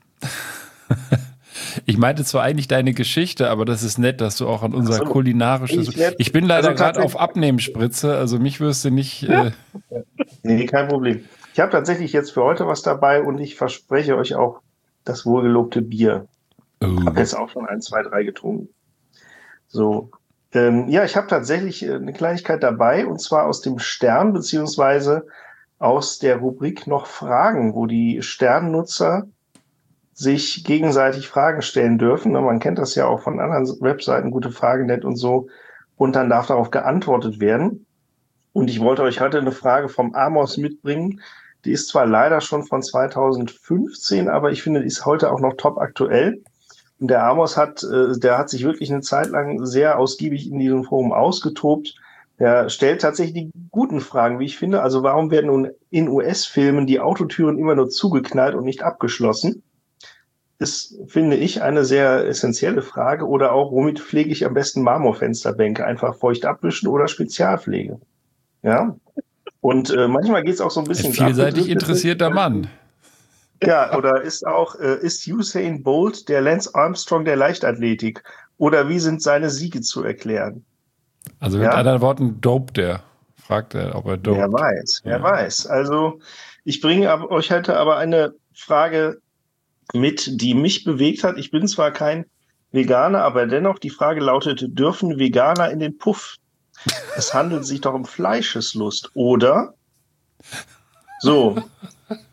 Ich meinte zwar eigentlich deine Geschichte, aber das ist nett, dass du auch an unser kulinarisches... Ich bin leider gerade auf Abnehmspritze, also mich wirst du nicht... Nee, kein Problem. Ich habe tatsächlich jetzt für heute was dabei und ich verspreche euch auch das wohlgelobte Bier. Ich habe jetzt auch schon 1, 2, 3 getrunken. So. Ja, ich habe tatsächlich eine Kleinigkeit dabei, und zwar aus dem Stern, beziehungsweise aus der Rubrik noch Fragen, wo die Sternnutzer sich gegenseitig Fragen stellen dürfen. Man kennt das ja auch von anderen Webseiten, Gutefrage.net und so. Und dann darf darauf geantwortet werden. Und ich wollte euch heute eine Frage vom Amos mitbringen. Die ist zwar leider schon von 2015, aber ich finde, die ist heute auch noch top aktuell. Und der Amos hat sich wirklich eine Zeit lang sehr ausgiebig in diesem Forum ausgetobt. Er stellt tatsächlich die guten Fragen, wie ich finde. Also warum werden nun in US-Filmen die Autotüren immer nur zugeknallt und nicht abgeschlossen? Ist, finde ich, eine sehr essentielle Frage. Oder auch, womit pflege ich am besten Marmorfensterbänke? Einfach feucht abwischen oder Spezialpflege? Ja. Und manchmal geht es auch so ein bisschen... Ein vielseitig interessierter Mann. Ja, oder ist Usain Bolt der Lance Armstrong der Leichtathletik? Oder wie sind seine Siege zu erklären? Also mit anderen Worten, dopt er. Fragt er, ob er dopt. Wer weiß. Also ich bringe euch heute aber eine Frage mit, die mich bewegt hat. Ich bin zwar kein Veganer, aber dennoch, die Frage lautet, dürfen Veganer in den Puff? Es handelt sich doch um Fleischeslust, oder? So,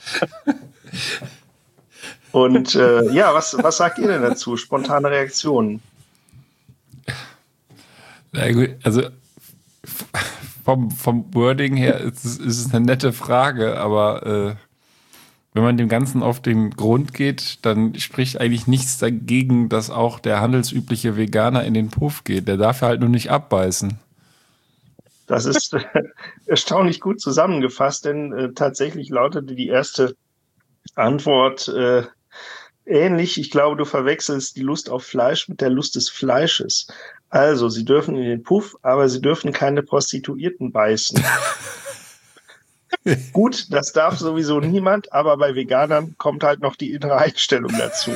Und was sagt ihr denn dazu? Spontane Reaktionen? Na gut, also vom Wording her ist es eine nette Frage, aber wenn man dem Ganzen auf den Grund geht, dann spricht eigentlich nichts dagegen, dass auch der handelsübliche Veganer in den Puff geht. Der darf halt nur nicht abbeißen. Das ist erstaunlich gut zusammengefasst, denn tatsächlich lautete die erste Antwort ähnlich. Ich glaube, du verwechselst die Lust auf Fleisch mit der Lust des Fleisches. Also, sie dürfen in den Puff, aber sie dürfen keine Prostituierten beißen. Gut, das darf sowieso niemand, aber bei Veganern kommt halt noch die innere Einstellung dazu.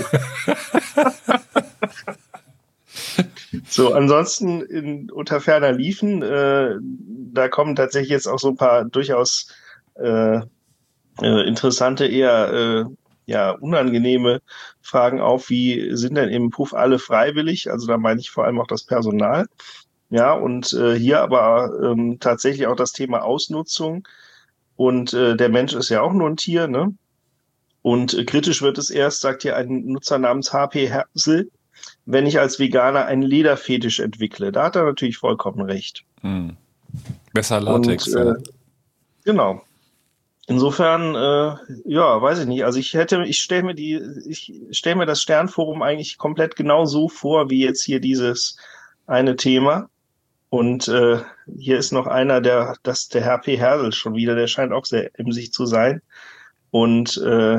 So, ansonsten unter ferner Liefen, da kommen tatsächlich jetzt auch so ein paar durchaus interessante, eher unangenehme Fragen auf, wie sind denn im Puff alle freiwillig? Also da meine ich vor allem auch das Personal. Ja, und hier aber tatsächlich auch das Thema Ausnutzung. Und der Mensch ist ja auch nur ein Tier, ne? Und kritisch wird es erst, sagt hier ein Nutzer namens HP Hersel, wenn ich als Veganer einen Lederfetisch entwickle. Da hat er natürlich vollkommen recht. Besser Latex. Und, genau. Insofern, weiß ich nicht. Also ich stelle mir das Sternforum eigentlich komplett genau so vor, wie jetzt hier dieses eine Thema. Und hier ist noch einer, der HP Hersel schon wieder, der scheint auch sehr emsig zu sein. Und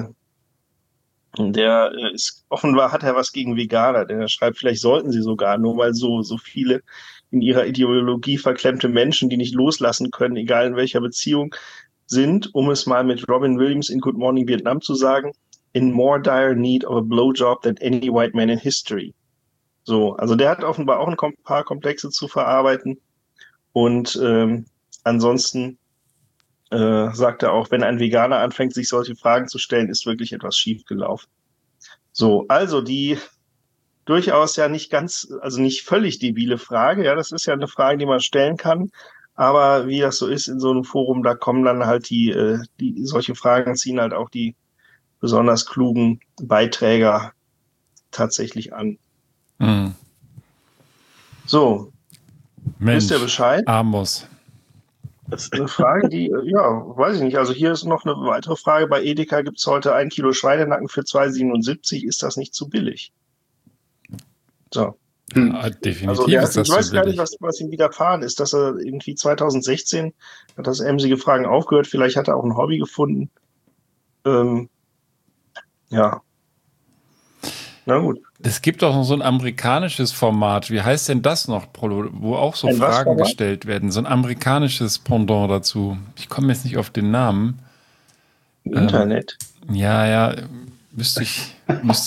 der ist offenbar, hat er was gegen Veganer, denn er schreibt, vielleicht sollten sie sogar, nur weil so viele in ihrer Ideologie verklemmte Menschen, die nicht loslassen können, egal in welcher Beziehung, sind, um es mal mit Robin Williams in Good Morning Vietnam zu sagen, in more dire need of a blowjob than any white man in history. So, also der hat offenbar auch ein paar Komplexe zu verarbeiten. Und ansonsten sagt er auch, wenn ein Veganer anfängt, sich solche Fragen zu stellen, ist wirklich etwas schiefgelaufen. So, also die durchaus ja nicht völlig debile Frage. Ja, das ist ja eine Frage, die man stellen kann. Aber wie das so ist in so einem Forum, da kommen dann halt solche Fragen ziehen halt auch die besonders klugen Beiträger tatsächlich an. Mhm. So, Mensch, wisst ihr Bescheid? Amos. Das ist eine Frage, die, weiß ich nicht. Also hier ist noch eine weitere Frage. Bei Edeka gibt es heute 1 Kilo Schweinenacken für 2,77. Ist das nicht zu billig? So. Ja, definitiv Also ist das ich weiß so gar nicht, billig. was ihm widerfahren ist, dass er irgendwie 2016 hat das emsige Fragen aufgehört. Vielleicht hat er auch ein Hobby gefunden. Ja. Na gut. Es gibt doch noch so ein amerikanisches Format. Wie heißt denn das noch, Prolo? Wo auch so Ein was Fragen Format? gestellt werden. So ein amerikanisches Pendant dazu. Ich komme jetzt nicht auf den Namen. Internet. Ja, müsste ich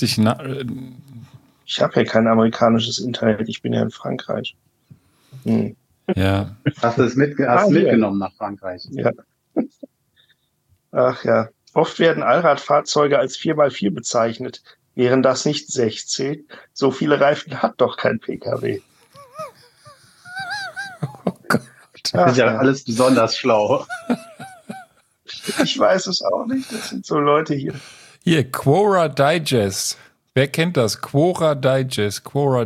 Ich habe ja kein amerikanisches Internet. Ich bin ja in Frankreich. ja. Hast du es hier. mitgenommen nach Frankreich? Ja. Ach ja. Oft werden Allradfahrzeuge als 4x4 bezeichnet. Wären das nicht 16? So viele Reifen hat doch kein PKW. Oh Gott. Das ist ja alles besonders schlau. Ich weiß es auch nicht. Das sind so Leute hier. Hier, Quora Digest. Wer kennt das? Quora Digest.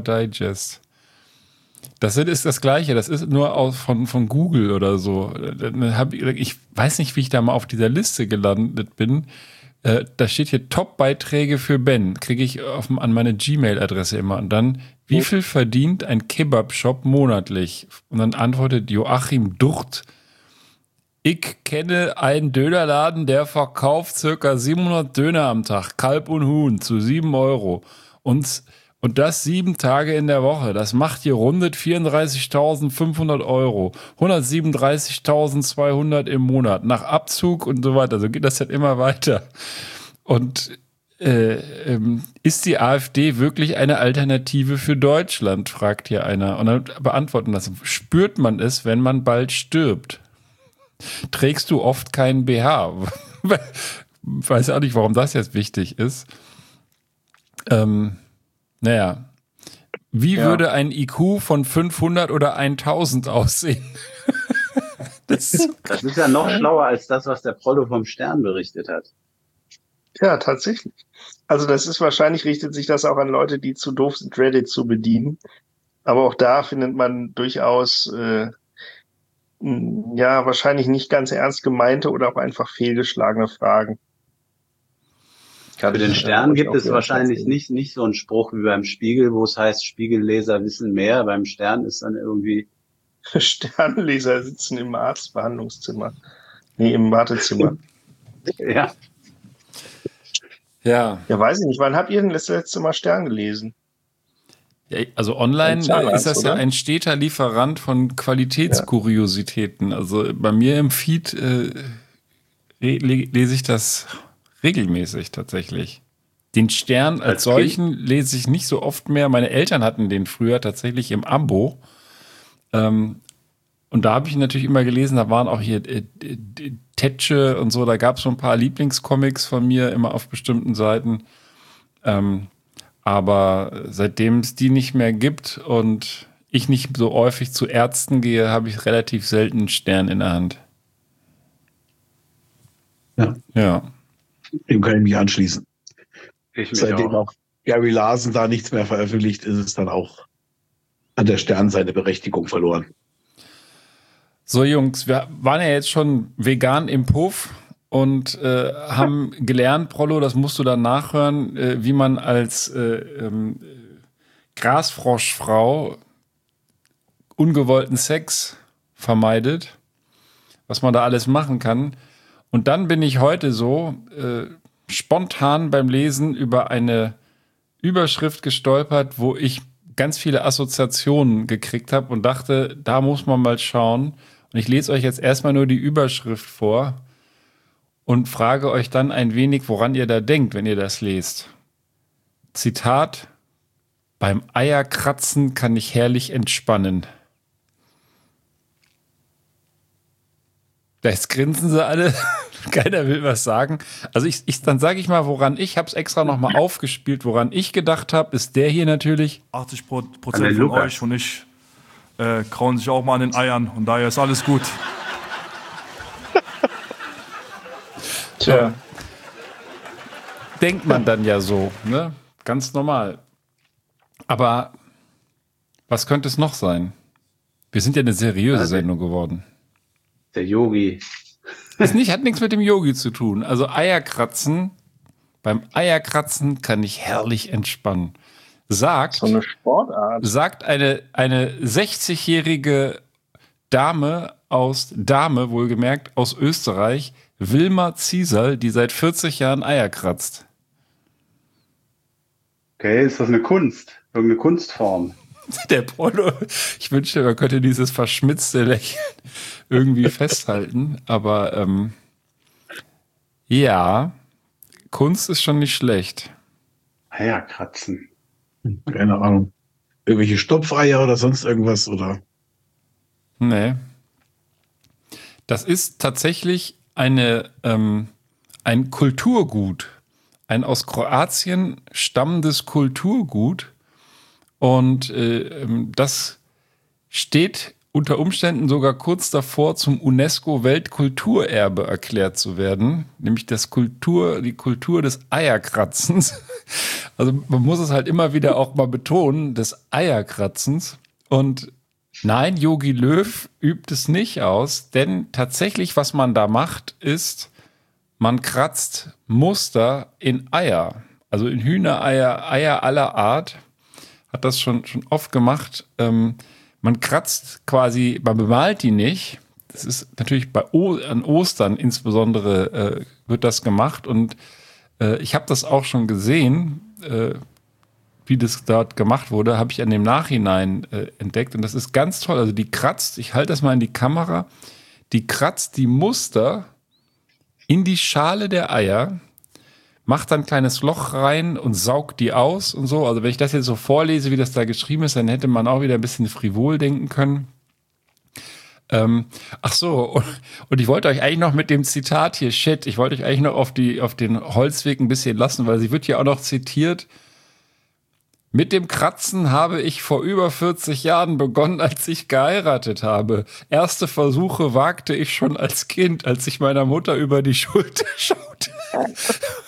Das ist das Gleiche. Das ist nur von Google oder so. Ich weiß nicht, wie ich da mal auf dieser Liste gelandet bin. Da steht hier Top-Beiträge für Ben. Kriege ich an meine Gmail-Adresse immer. Und dann, wie viel verdient ein Kebab-Shop monatlich? Und dann antwortet Joachim Ducht. Ich kenne einen Dönerladen, der verkauft circa 700 Döner am Tag, Kalb und Huhn, zu 7 Euro. Und das 7 Tage in der Woche. Das macht hier rundet 34.500 Euro. 137.200 im Monat. Nach Abzug und so weiter. So geht das halt immer weiter. Und ist die AfD wirklich eine Alternative für Deutschland, fragt hier einer. Und dann beantworten das. Spürt man es, wenn man bald stirbt? Trägst du oft keinen BH? Weiß auch nicht, warum das jetzt wichtig ist. Naja. Wie würde ein IQ von 500 oder 1000 aussehen? Das ist ja noch schlauer als das, was der Prollo vom Stern berichtet hat. Ja, tatsächlich. Also das ist wahrscheinlich, richtet sich das auch an Leute, die zu doof sind, Reddit zu bedienen. Aber auch da findet man durchaus, ja, wahrscheinlich nicht ganz ernst gemeinte oder auch einfach fehlgeschlagene Fragen. Für den Stern gibt es wahrscheinlich nicht so einen Spruch wie beim Spiegel, wo es heißt, Spiegelleser wissen mehr. Beim Stern ist dann irgendwie... Sternleser sitzen im Arztbehandlungszimmer. Nee, im Wartezimmer. Ja. Ja. Ja, weiß ich nicht. Wann habt ihr denn das letzte Mal Stern gelesen? Ja, also online ist das ja ein steter Lieferant von Qualitätskuriositäten. Also bei mir im Feed lese ich das regelmäßig tatsächlich. Den Stern als solchen lese ich nicht so oft mehr. Meine Eltern hatten den früher tatsächlich im Abo. Und da habe ich natürlich immer gelesen, da waren auch hier Tetsche und so, da gab es so ein paar Lieblingscomics von mir immer auf bestimmten Seiten. Aber seitdem es die nicht mehr gibt und ich nicht so häufig zu Ärzten gehe, habe ich relativ selten einen Stern in der Hand. Ja. Dem kann ich mich anschließen. Seitdem auch Gary Larson da nichts mehr veröffentlicht, ist es dann auch an der Stern seine Berechtigung verloren. So Jungs, wir waren ja jetzt schon vegan im Puff und haben gelernt, Prollo, das musst du dann nachhören, wie man als Grasfroschfrau ungewollten Sex vermeidet, was man da alles machen kann. Und dann bin ich heute so spontan beim Lesen über eine Überschrift gestolpert, wo ich ganz viele Assoziationen gekriegt habe und dachte, da muss man mal schauen. Und ich lese euch jetzt erstmal nur die Überschrift vor und frage euch dann ein wenig, woran ihr da denkt, wenn ihr das lest. Zitat: Beim Eierkratzen kann ich herrlich entspannen. Jetzt grinsen sie alle. Keiner will was sagen. Also dann sage ich mal, woran ich habe es extra nochmal aufgespielt, woran ich gedacht habe, ist der hier natürlich. 80% von euch und ich krauen sich auch mal an den Eiern und daher ist alles gut. Tja. Denkt man dann ja so, ne? Ganz normal. Aber was könnte es noch sein? Wir sind ja eine seriöse Sendung geworden. Der Yogi. Hat nichts mit dem Yogi zu tun. Also Eierkratzen, beim Eierkratzen kann ich herrlich entspannen. Sagt, so eine Sportart. Sagt eine 60-jährige Dame wohlgemerkt, aus Österreich, Wilma Ziesal, die seit 40 Jahren Eier kratzt. Okay, ist das eine Kunst? Irgendeine Kunstform? Der Porno, ich wünschte, man könnte dieses verschmitzte Lächeln irgendwie festhalten, aber ja, Kunst ist schon nicht schlecht. Eierkratzen. Keine Ahnung. Irgendwelche Stopfeier oder sonst irgendwas, oder? Nee. Das ist tatsächlich ein Kulturgut. Ein aus Kroatien stammendes Kulturgut. Und das steht unter Umständen sogar kurz davor, zum UNESCO-Weltkulturerbe erklärt zu werden. Nämlich die Kultur des Eierkratzens. Also man muss es halt immer wieder auch mal betonen, des Eierkratzens. Und nein, Jogi Löw übt es nicht aus, denn tatsächlich, was man da macht, ist, man kratzt Muster in Eier. Also in Hühnereier, Eier aller Art. Hat das schon oft gemacht. Man kratzt quasi, man bemalt die nicht. Das ist natürlich an Ostern insbesondere wird das gemacht. Und ich habe das auch schon gesehen, wie das dort gemacht wurde, habe ich an dem Nachhinein entdeckt. Und das ist ganz toll. Also die kratzt, ich halte das mal in die Kamera, die kratzt die Muster in die Schale der Eier, macht dann ein kleines Loch rein und saugt die aus und so. Also wenn ich das jetzt so vorlese, wie das da geschrieben ist, dann hätte man auch wieder ein bisschen frivol denken können. Ach so, und ich wollte euch eigentlich noch mit dem Zitat hier, ich wollte euch eigentlich noch auf den Holzweg ein bisschen lassen, weil sie wird ja auch noch zitiert. Mit dem Kratzen habe ich vor über 40 Jahren begonnen, als ich geheiratet habe. Erste Versuche wagte ich schon als Kind, als ich meiner Mutter über die Schulter schaute.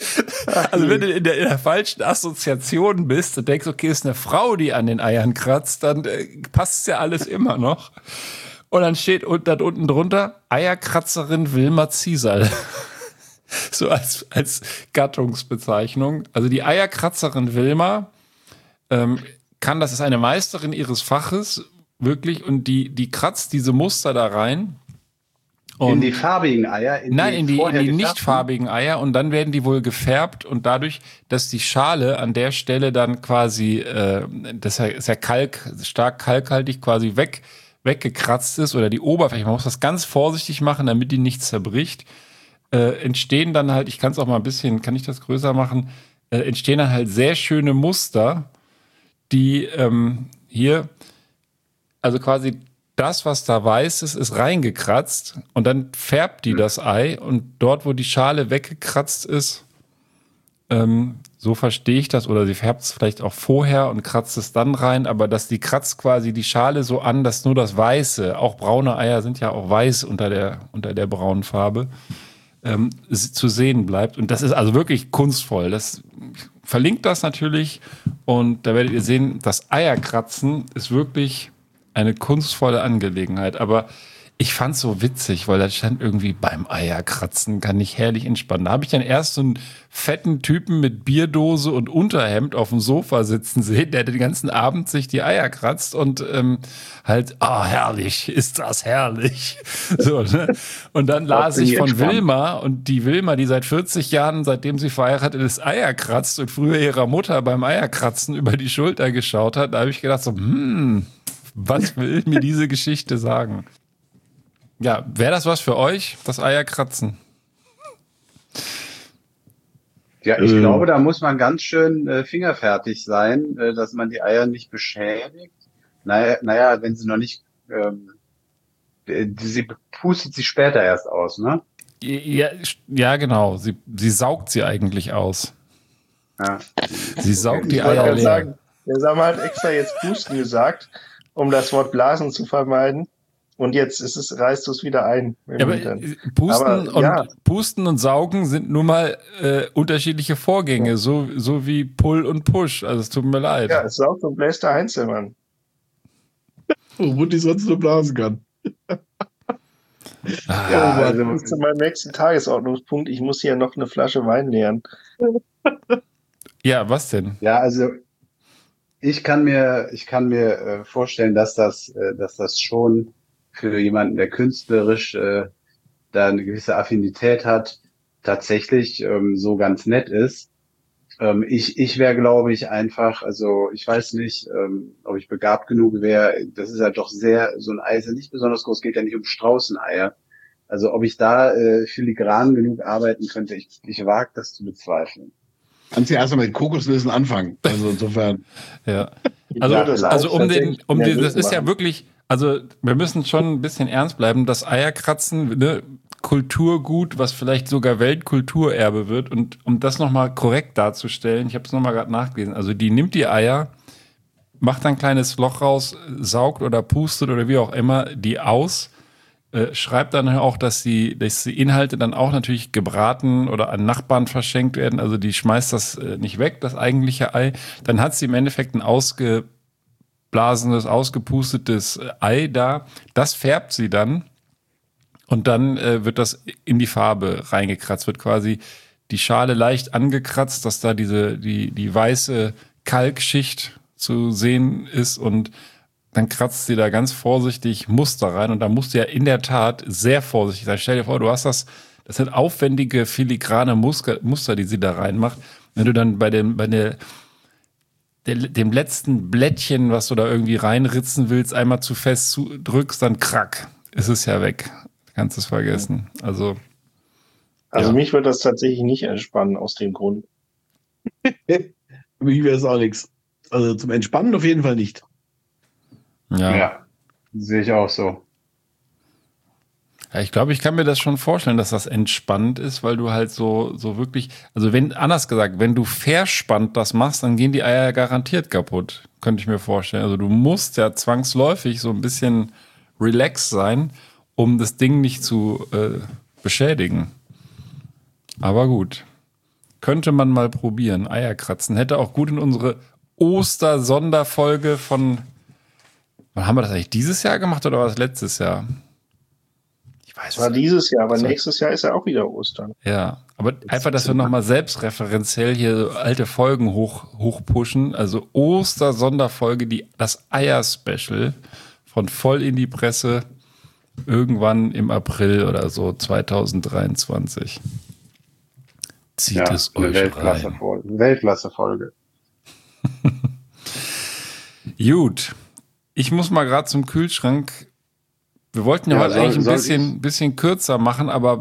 Also wenn du in der falschen Assoziation bist und denkst, okay, ist eine Frau, die an den Eiern kratzt, dann passt ja alles immer noch. Und dann steht dann unten drunter Eierkratzerin Wilma Ziesal. So als Gattungsbezeichnung. Also die Eierkratzerin Wilma das ist eine Meisterin ihres Faches, wirklich, und die kratzt diese Muster da rein. In die farbigen Eier? In die nicht farbigen Eier, und dann werden die wohl gefärbt, und dadurch, dass die Schale an der Stelle dann quasi, das ist ja stark kalkhaltig, quasi weggekratzt ist, oder die Oberfläche, man muss das ganz vorsichtig machen, damit die nicht zerbricht, entstehen dann halt, ich kann es auch mal ein bisschen, kann ich das größer machen, entstehen dann halt sehr schöne Muster, die hier, also quasi das, was da weiß ist reingekratzt, und dann färbt die das Ei, und dort, wo die Schale weggekratzt ist, so verstehe ich das, oder sie färbt es vielleicht auch vorher und kratzt es dann rein, aber die kratzt quasi die Schale so an, dass nur das Weiße, auch braune Eier sind ja auch weiß unter der braunen Farbe, zu sehen bleibt. Und das ist also wirklich kunstvoll. Verlinkt das natürlich, und da werdet ihr sehen, das Eierkratzen ist wirklich eine kunstvolle Angelegenheit. Aber ich fand's so witzig, weil da stand irgendwie, beim Eierkratzen kann ich herrlich entspannen. Da habe ich dann erst so einen fetten Typen mit Bierdose und Unterhemd auf dem Sofa sitzen sehen, der den ganzen Abend sich die Eier kratzt und herrlich, ist das herrlich. So, ne? Und dann las ich von Wilma, und die Wilma, die seit 40 Jahren, seitdem sie verheiratet ist, Eier kratzt und früher ihrer Mutter beim Eierkratzen über die Schulter geschaut hat, da habe ich gedacht so, was will mir diese Geschichte sagen? Ja, wäre das was für euch, das Eierkratzen? Ja, ich glaube, da muss man ganz schön fingerfertig sein, dass man die Eier nicht beschädigt. Naja, wenn sie noch nicht, sie pustet sie später erst aus, ne? Ja, genau. Sie saugt sie eigentlich aus. Ja. Sie saugt die Eier leer. Wir haben halt extra jetzt pusten gesagt, um das Wort blasen zu vermeiden. Und jetzt reißt du es wieder ein. Ja, aber Pusten und Saugen sind nun mal unterschiedliche Vorgänge, ja. so wie Pull und Push. Also es tut mir leid. Ja, es saugt und bläst der Heinzelmann. Wo die sonst nur blasen kann. Also bis zu meinem nächsten Tagesordnungspunkt. Ich muss hier noch eine Flasche Wein leeren. Ja, was denn? Ja, also ich kann mir vorstellen, dass das schon für jemanden, der künstlerisch da eine gewisse Affinität hat, tatsächlich so ganz nett ist. Ich wäre, glaube ich, einfach, also ich weiß nicht, ob ich begabt genug wäre. Das ist halt doch so ein Ei ist ja nicht besonders groß, geht ja nicht um Straußeneier. Also ob ich da filigran genug arbeiten könnte, ich wage das zu bezweifeln. Kannst du erst mal mit Kokosnüssen anfangen. Also insofern. Ja. Also das ist ja wirklich, also wir müssen schon ein bisschen ernst bleiben. Das Eierkratzen, ne, Kulturgut, was vielleicht sogar Weltkulturerbe wird. Und um das nochmal korrekt darzustellen, ich habe es nochmal gerade nachgelesen. Also die nimmt die Eier, macht ein kleines Loch raus, saugt oder pustet oder wie auch immer die aus. Schreibt dann auch, dass die Inhalte dann auch natürlich gebraten oder an Nachbarn verschenkt werden. Also die schmeißt das nicht weg, das eigentliche Ei. Dann hat sie im Endeffekt ein ausgeblasenes, ausgepustetes Ei da. Das färbt sie dann. Und dann wird das in die Farbe reingekratzt. Wird quasi die Schale leicht angekratzt, dass da die weiße Kalkschicht zu sehen ist, und dann kratzt sie da ganz vorsichtig Muster rein, und da musst du ja in der Tat sehr vorsichtig sein. Stell dir vor, du hast das sind aufwendige, filigrane Muster, die sie da reinmacht. Wenn du dann bei dem letzten Blättchen, was du da irgendwie reinritzen willst, einmal zu fest drückst, dann krack, ist es ja weg. Kannst es vergessen. Also mich wird das tatsächlich nicht entspannen aus dem Grund. Für mich wäre es auch nichts. Also zum Entspannen auf jeden Fall nicht. Ja, sehe ich auch so. Ja, ich glaube, ich kann mir das schon vorstellen, dass das entspannt ist, weil du halt so wirklich, also anders gesagt, wenn du verspannt das machst, dann gehen die Eier ja garantiert kaputt. Könnte ich mir vorstellen. Also du musst ja zwangsläufig so ein bisschen relaxed sein, um das Ding nicht zu beschädigen. Aber gut. könnte man mal probieren. Eierkratzen. Hätte auch gut in unsere Oster-Sonderfolge von, wann haben wir das eigentlich dieses Jahr gemacht oder war das letztes Jahr? Ich weiß es War nicht. dieses Jahr, aber nächstes Jahr ist ja auch wieder Ostern. Ja, aber einfach, dass wir nochmal selbstreferenziell hier so alte Folgen hochpushen. Also Oster-Sonderfolge, das Eier-Special von Voll in die Presse irgendwann im April oder so 2023. Zieht es euch rein. Weltklasse-Folge. Gut, ich muss mal gerade zum Kühlschrank. Wir wollten ja heute eigentlich ein bisschen kürzer machen, aber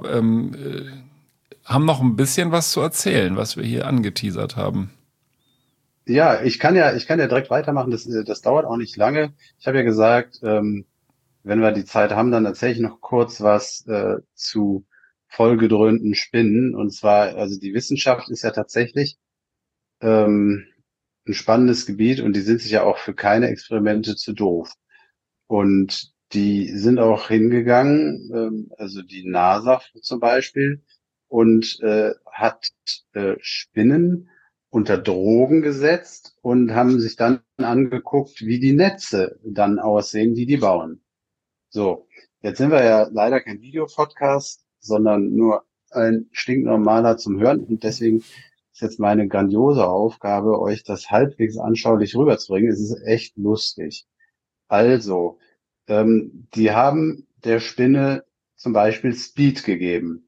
haben noch ein bisschen was zu erzählen, was wir hier angeteasert haben. Ja, ich kann ja direkt weitermachen. Das dauert auch nicht lange. Ich habe ja gesagt, wenn wir die Zeit haben, dann erzähle ich noch kurz was zu vollgedröhnten Spinnen. Und zwar, also die Wissenschaft ist ja tatsächlich ein spannendes Gebiet und die sind sich ja auch für keine Experimente zu doof. Und die sind auch hingegangen, also die NASA zum Beispiel, und hat Spinnen unter Drogen gesetzt und haben sich dann angeguckt, wie die Netze dann aussehen, die bauen. So, jetzt sind wir ja leider kein Videopodcast, sondern nur ein stinknormaler zum Hören. Und deswegen ist jetzt meine grandiose Aufgabe, euch das halbwegs anschaulich rüberzubringen. Es ist echt lustig. Also, die haben der Spinne zum Beispiel Speed gegeben.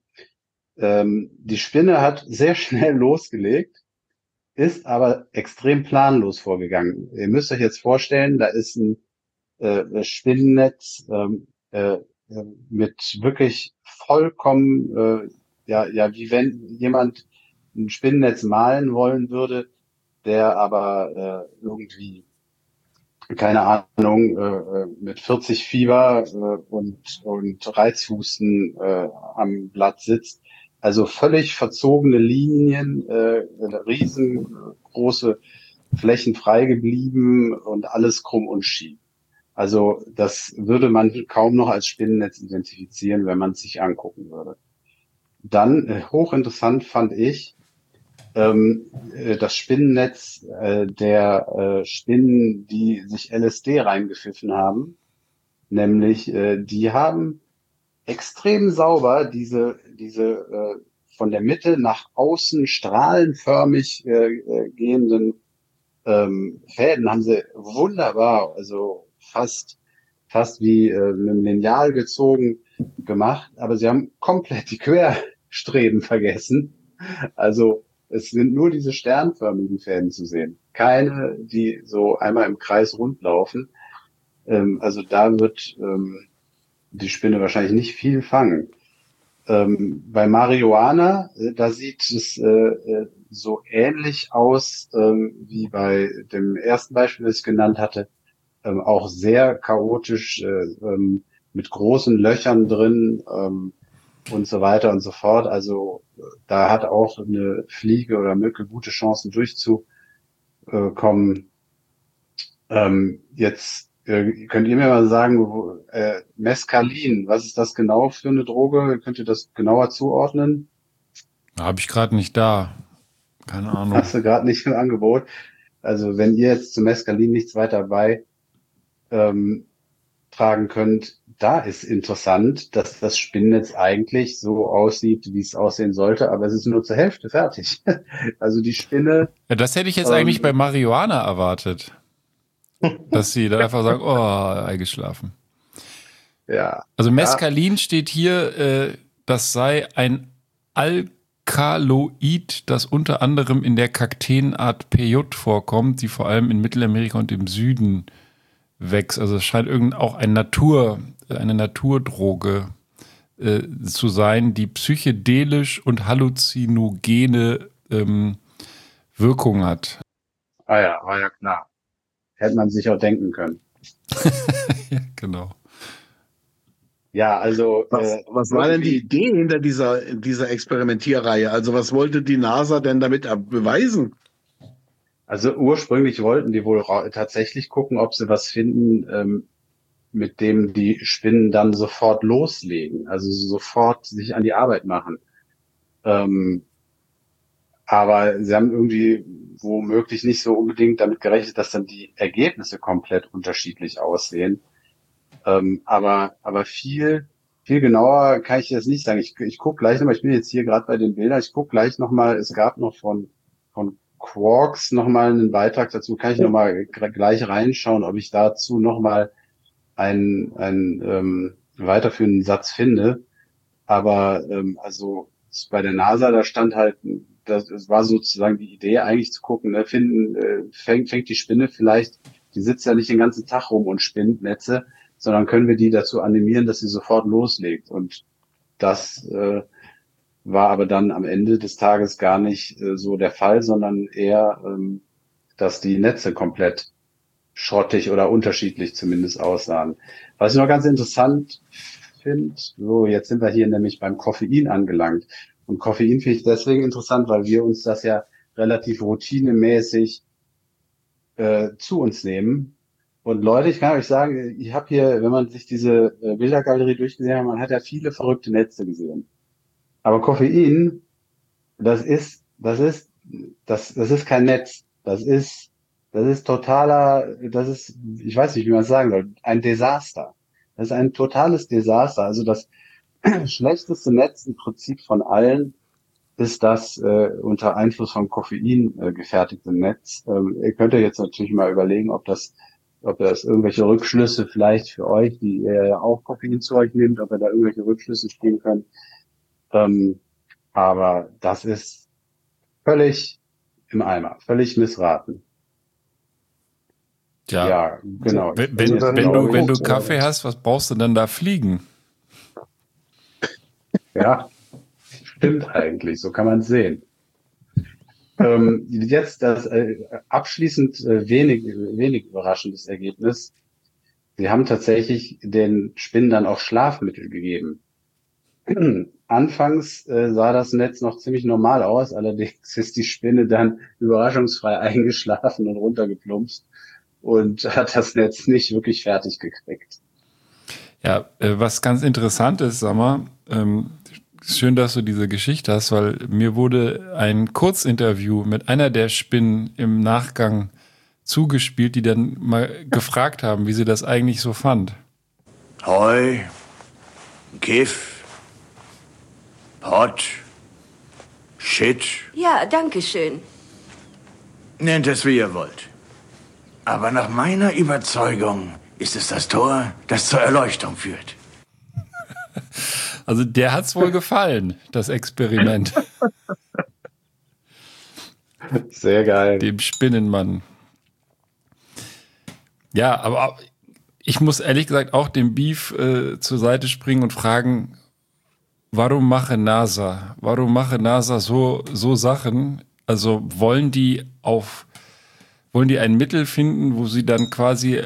Die Spinne hat sehr schnell losgelegt, ist aber extrem planlos vorgegangen. Ihr müsst euch jetzt vorstellen, da ist ein Spinnennetz mit wirklich vollkommen, wie wenn jemand ein Spinnennetz malen wollen würde, der aber irgendwie keine Ahnung, mit 40 Fieber und Reizhusten am Blatt sitzt. Also völlig verzogene Linien, riesengroße Flächen frei geblieben und alles krumm und schief. Also das würde man kaum noch als Spinnennetz identifizieren, wenn man es sich angucken würde. Dann hochinteressant fand ich, das Spinnennetz der Spinnen, die sich LSD reingepfiffen haben, nämlich die haben extrem sauber diese von der Mitte nach außen strahlenförmig gehenden Fäden haben sie wunderbar, also fast wie mit einem Lineal gezogen gemacht, aber sie haben komplett die Querstreben vergessen. Also es sind nur diese sternförmigen Fäden zu sehen. Keine, die so einmal im Kreis rundlaufen. Also da wird die Spinne wahrscheinlich nicht viel fangen. Bei Marihuana, da sieht es so ähnlich aus wie bei dem ersten Beispiel, das ich genannt hatte. Auch sehr chaotisch, mit großen Löchern drin und so weiter und so fort. Also da hat auch eine Fliege oder Mücke gute Chancen durchzukommen. Jetzt könnt ihr mir mal sagen, Mescalin, was ist das genau für eine Droge? Könnt ihr das genauer zuordnen? Habe ich gerade nicht da. Keine Ahnung. Hast du gerade nicht im Angebot. Also wenn ihr jetzt zu Mescalin nichts weiter tragen könnt, da ist interessant, dass das Spinnennetz eigentlich so aussieht, wie es aussehen sollte, aber es ist nur zur Hälfte fertig. Also die Spinne... Ja, das hätte ich jetzt eigentlich bei Marihuana erwartet. Dass sie dann einfach sagen, oh, eingeschlafen. Ja. Also Mescalin steht hier, das sei ein Alkaloid, das unter anderem in der Kakteenart Peyot vorkommt, die vor allem in Mittelamerika und im Süden wächst. Also es scheint auch eine Naturdroge zu sein, die psychedelisch und halluzinogene Wirkung hat. Ah ja, war ja klar. Hätte man sich auch denken können. Ja, genau. Ja, also was war denn die Idee hinter dieser Experimentierreihe? Also was wollte die NASA denn damit beweisen? Also ursprünglich wollten die wohl tatsächlich gucken, ob sie was finden, mit dem die Spinnen dann sofort loslegen, also sofort sich an die Arbeit machen. Aber sie haben irgendwie womöglich nicht so unbedingt damit gerechnet, dass dann die Ergebnisse komplett unterschiedlich aussehen. Aber viel genauer kann ich das nicht sagen. Ich gucke gleich nochmal, ich bin jetzt hier gerade bei den Bildern, ich gucke gleich nochmal, es gab noch von Quarks nochmal einen Beitrag dazu, kann ich nochmal gleich reinschauen, ob ich dazu nochmal einen weiterführenden Satz finde. Aber also bei der NASA, da stand halt, das war sozusagen die Idee eigentlich zu gucken, ne, fängt die Spinne vielleicht, die sitzt ja nicht den ganzen Tag rum und spinnt Netze, sondern können wir die dazu animieren, dass sie sofort loslegt. Und das war aber dann am Ende des Tages gar nicht so der Fall, sondern eher, dass die Netze komplett schrottig oder unterschiedlich zumindest aussahen. Was ich noch ganz interessant finde, so jetzt sind wir hier nämlich beim Koffein angelangt. Und Koffein finde ich deswegen interessant, weil wir uns das ja relativ routinemäßig zu uns nehmen. Und Leute, ich kann euch sagen, ich habe hier, wenn man sich diese Bildergalerie durchgesehen hat, man hat ja viele verrückte Netze gesehen. Aber Koffein, das ist kein Netz. Das ist totaler, ich weiß nicht, wie man es sagen soll, ein Desaster. Das ist ein totales Desaster. Also das schlechteste Netz im Prinzip von allen ist das unter Einfluss von Koffein gefertigte Netz. Ihr könnt ja jetzt natürlich mal überlegen, ob das irgendwelche Rückschlüsse vielleicht für euch, die ihr ja auch Koffein zu euch nehmt, ob ihr da irgendwelche Rückschlüsse ziehen könnt. Aber das ist völlig im Eimer, völlig missraten. Ja, genau. Wenn du Kaffee hast, was brauchst du denn da fliegen? Ja, stimmt eigentlich, so kann man es sehen. Jetzt das abschließend wenig überraschendes Ergebnis. Sie haben tatsächlich den Spinnen dann auch Schlafmittel gegeben. Anfangs sah das Netz noch ziemlich normal aus, allerdings ist die Spinne dann überraschungsfrei eingeschlafen und runtergeplumpst und hat das Netz nicht wirklich fertig gekriegt. Ja, was ganz interessant ist, sag mal, schön, dass du diese Geschichte hast, weil mir wurde ein Kurzinterview mit einer der Spinnen im Nachgang zugespielt, die dann mal gefragt haben, wie sie das eigentlich so fand. Heu, Gift, Pot, Shit. Ja, danke schön. Nennt es, wie ihr wollt. Aber nach meiner Überzeugung ist es das Tor, das zur Erleuchtung führt. Also der hat's wohl gefallen, das Experiment. Sehr geil. Dem Spinnenmann. Ja, aber ich muss ehrlich gesagt auch dem Beef zur Seite springen und fragen, warum mache NASA so Sachen? Also wollen die ein Mittel finden, wo sie dann quasi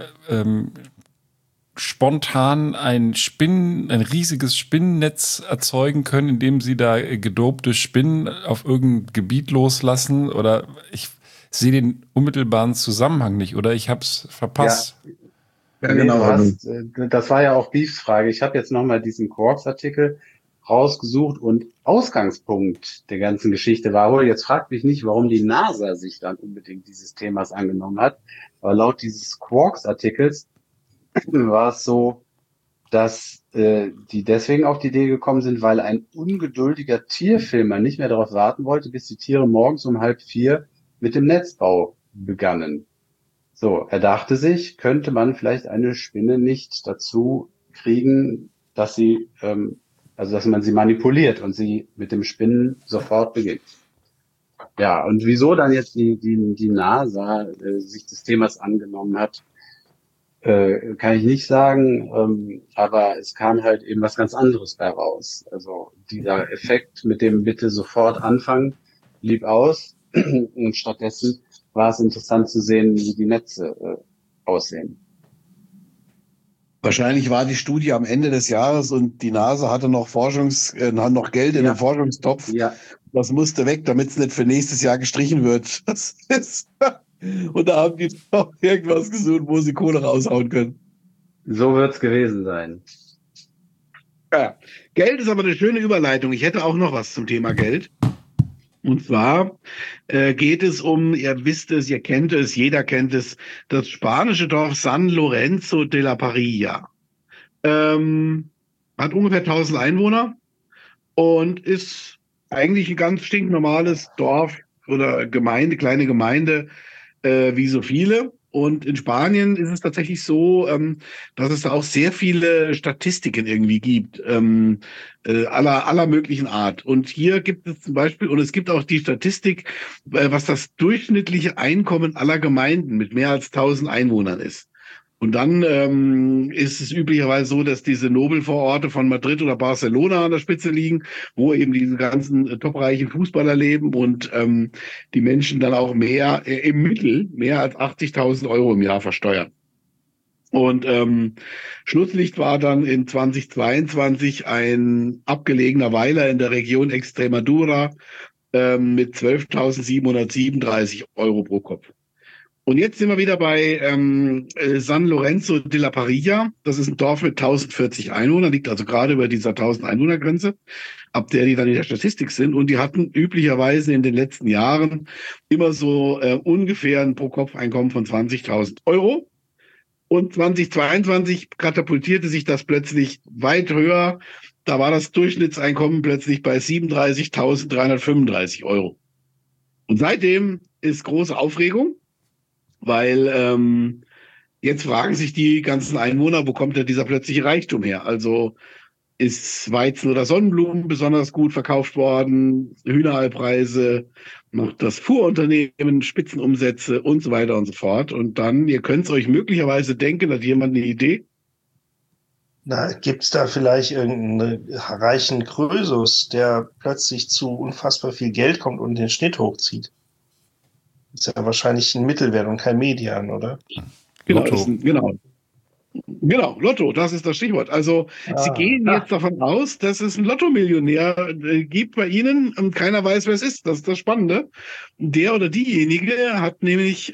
spontan ein riesiges Spinnennetz erzeugen können, indem sie da gedopte Spinnen auf irgendein Gebiet loslassen? Oder ich sehe den unmittelbaren Zusammenhang nicht, oder ich habe es verpasst. Ja, genau. Das war ja auch Beefs Frage. Ich habe jetzt nochmal diesen Quarks-Artikel rausgesucht und Ausgangspunkt der ganzen Geschichte war wohl, jetzt fragt mich nicht, warum die NASA sich dann unbedingt dieses Themas angenommen hat, aber laut dieses Quarks-Artikels war es so, dass die deswegen auf die Idee gekommen sind, weil ein ungeduldiger Tierfilmer nicht mehr darauf warten wollte, bis die Tiere morgens um 3:30 mit dem Netzbau begannen. So, er dachte sich, könnte man vielleicht eine Spinne nicht dazu kriegen, dass sie, dass man sie manipuliert und sie mit dem Spinnen sofort beginnt. Ja, und wieso dann jetzt die NASA sich des Themas angenommen hat, kann ich nicht sagen, aber es kam halt eben was ganz anderes bei raus. Also dieser Effekt mit dem bitte sofort anfangen blieb aus und stattdessen war es interessant zu sehen, wie die Netze aussehen. Wahrscheinlich war die Studie am Ende des Jahres und die NASA hatte noch noch Geld in den Forschungstopf. Ja. Das musste weg, damit es nicht für nächstes Jahr gestrichen wird. Und da haben die auch irgendwas gesucht, wo sie Kohle raushauen können. So wird's gewesen sein. Ja. Geld ist aber eine schöne Überleitung. Ich hätte auch noch was zum Thema Geld. Und zwar geht es um, ihr wisst es, ihr kennt es, jeder kennt es, das spanische Dorf San Lorenzo de la Parilla. Hat ungefähr 1000 Einwohner und ist eigentlich ein ganz stinknormales Dorf oder Gemeinde, kleine Gemeinde, wie so viele. Und in Spanien ist es tatsächlich so, dass es da auch sehr viele Statistiken irgendwie gibt, aller möglichen Art. Und hier gibt es zum Beispiel, und es gibt auch die Statistik, was das durchschnittliche Einkommen aller Gemeinden mit mehr als 1000 Einwohnern ist. Und dann ist es üblicherweise so, dass diese Nobelvororte von Madrid oder Barcelona an der Spitze liegen, wo eben diese ganzen topreichen Fußballer leben und die Menschen dann auch im Mittel mehr als 80.000 Euro im Jahr versteuern. Und Schlusslicht war dann in 2022 ein abgelegener Weiler in der Region Extremadura mit 12.737 Euro pro Kopf. Und jetzt sind wir wieder bei San Lorenzo de la Parilla. Das ist ein Dorf mit 1040 Einwohnern, liegt also gerade über dieser 1000 Einwohner-Grenze, ab der die dann in der Statistik sind. Und die hatten üblicherweise in den letzten Jahren immer so ungefähr ein Pro-Kopf-Einkommen von 20.000 Euro. Und 2022 katapultierte sich das plötzlich weit höher. Da war das Durchschnittseinkommen plötzlich bei 37.335 Euro. Und seitdem ist große Aufregung. Weil jetzt fragen sich die ganzen Einwohner, wo kommt denn dieser plötzliche Reichtum her? Also ist Weizen oder Sonnenblumen besonders gut verkauft worden, Hühnereipreise, macht das Fuhrunternehmen Spitzenumsätze und so weiter und so fort. Und dann, ihr könnt es euch möglicherweise denken, hat jemand eine Idee? Na, gibt's da vielleicht irgendeinen reichen Krösus, der plötzlich zu unfassbar viel Geld kommt und den Schnitt hochzieht? Ist ja wahrscheinlich ein Mittelwert und kein Median, oder? Genau, Lotto, das ist das Stichwort. Also Sie gehen jetzt davon aus, dass es einen Lotto-Millionär gibt bei Ihnen und keiner weiß, wer es ist. Das ist das Spannende. Der oder diejenige hat nämlich,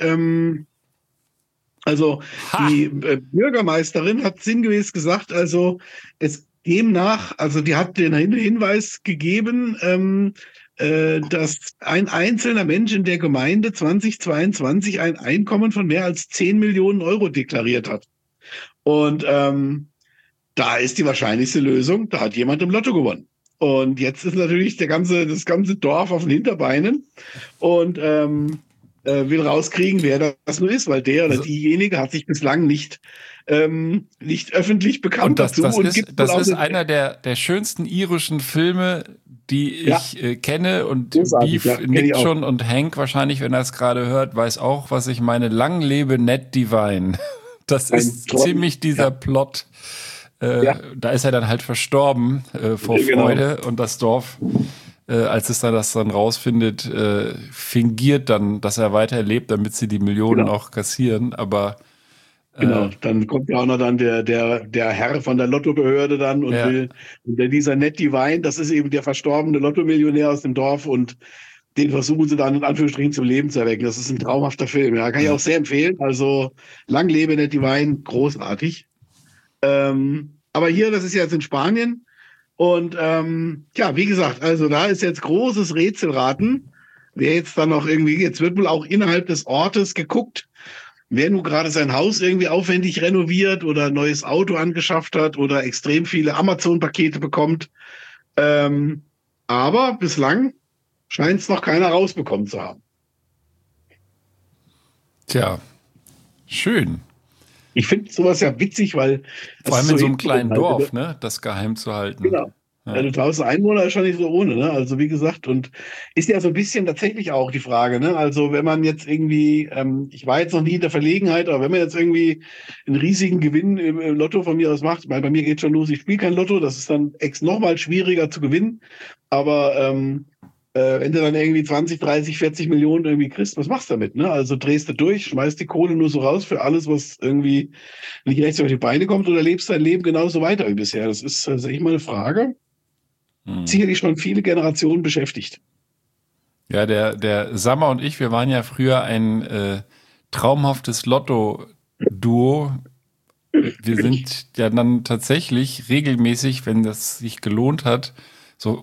die Bürgermeisterin hat sinngemäß gesagt, also es demnach, also die hat den Hinweis gegeben, dass ein einzelner Mensch in der Gemeinde 2022 ein Einkommen von mehr als 10 Millionen Euro deklariert hat. Und da ist die wahrscheinlichste Lösung, da hat jemand im Lotto gewonnen. Und jetzt ist natürlich das ganze Dorf auf den Hinterbeinen und will rauskriegen, wer das nur ist, weil der oder diejenige hat sich bislang nicht öffentlich bekannt und dazu. Das ist einer der schönsten irischen Filme, die ich kenne, und Beef nickt schon, und Hank wahrscheinlich, wenn er es gerade hört, weiß auch, was ich meine. Lang lebe Ned Divine. Das ist ziemlich dieser Plot. Da ist er dann halt verstorben vor Freude, und das Dorf, als es dann das dann rausfindet, fingiert dann, dass er weiterlebt, damit sie die Millionen auch kassieren, aber dann kommt ja auch noch dann der Herr von der Lottobehörde dann und dieser Ned Divine, das ist eben der verstorbene Lottomillionär aus dem Dorf, und den versuchen sie dann in Anführungsstrichen zum Leben zu erwecken. Das ist ein traumhafter Film, kann ich auch sehr empfehlen. Also lang lebe Ned Divine, großartig. Aber hier, das ist ja jetzt in Spanien, und wie gesagt, also da ist jetzt großes Rätselraten. Wer jetzt dann noch irgendwie, jetzt wird wohl auch innerhalb des Ortes geguckt, wer nun gerade sein Haus irgendwie aufwendig renoviert oder ein neues Auto angeschafft hat oder extrem viele Amazon-Pakete bekommt. Aber bislang scheint es noch keiner rausbekommen zu haben. Tja, schön. Ich finde sowas ja witzig, weil... Vor allem in so einem kleinen Dorf, ne, das geheim zu halten. Genau. Ja. 1000 Einwohner ist schon nicht so ohne, ne? Also wie gesagt, und ist ja so ein bisschen tatsächlich auch die Frage, ne? Also wenn man jetzt irgendwie, ich war jetzt noch nie in der Verlegenheit, aber wenn man jetzt irgendwie einen riesigen Gewinn im Lotto von mir aus macht, weil bei mir geht schon los, ich spiele kein Lotto, das ist dann noch mal schwieriger zu gewinnen, aber wenn du dann irgendwie 20, 30, 40 Millionen irgendwie kriegst, was machst du damit, ne? Also drehst du durch, schmeißt die Kohle nur so raus für alles, was irgendwie nicht rechts auf die Beine kommt, oder lebst dein Leben genauso weiter wie bisher? Das ist tatsächlich mal eine Frage. Sicherlich schon viele Generationen beschäftigt. Ja, der Sammer und ich, wir waren ja früher ein traumhaftes Lotto-Duo. Wir sind ja dann tatsächlich regelmäßig, wenn das sich gelohnt hat, so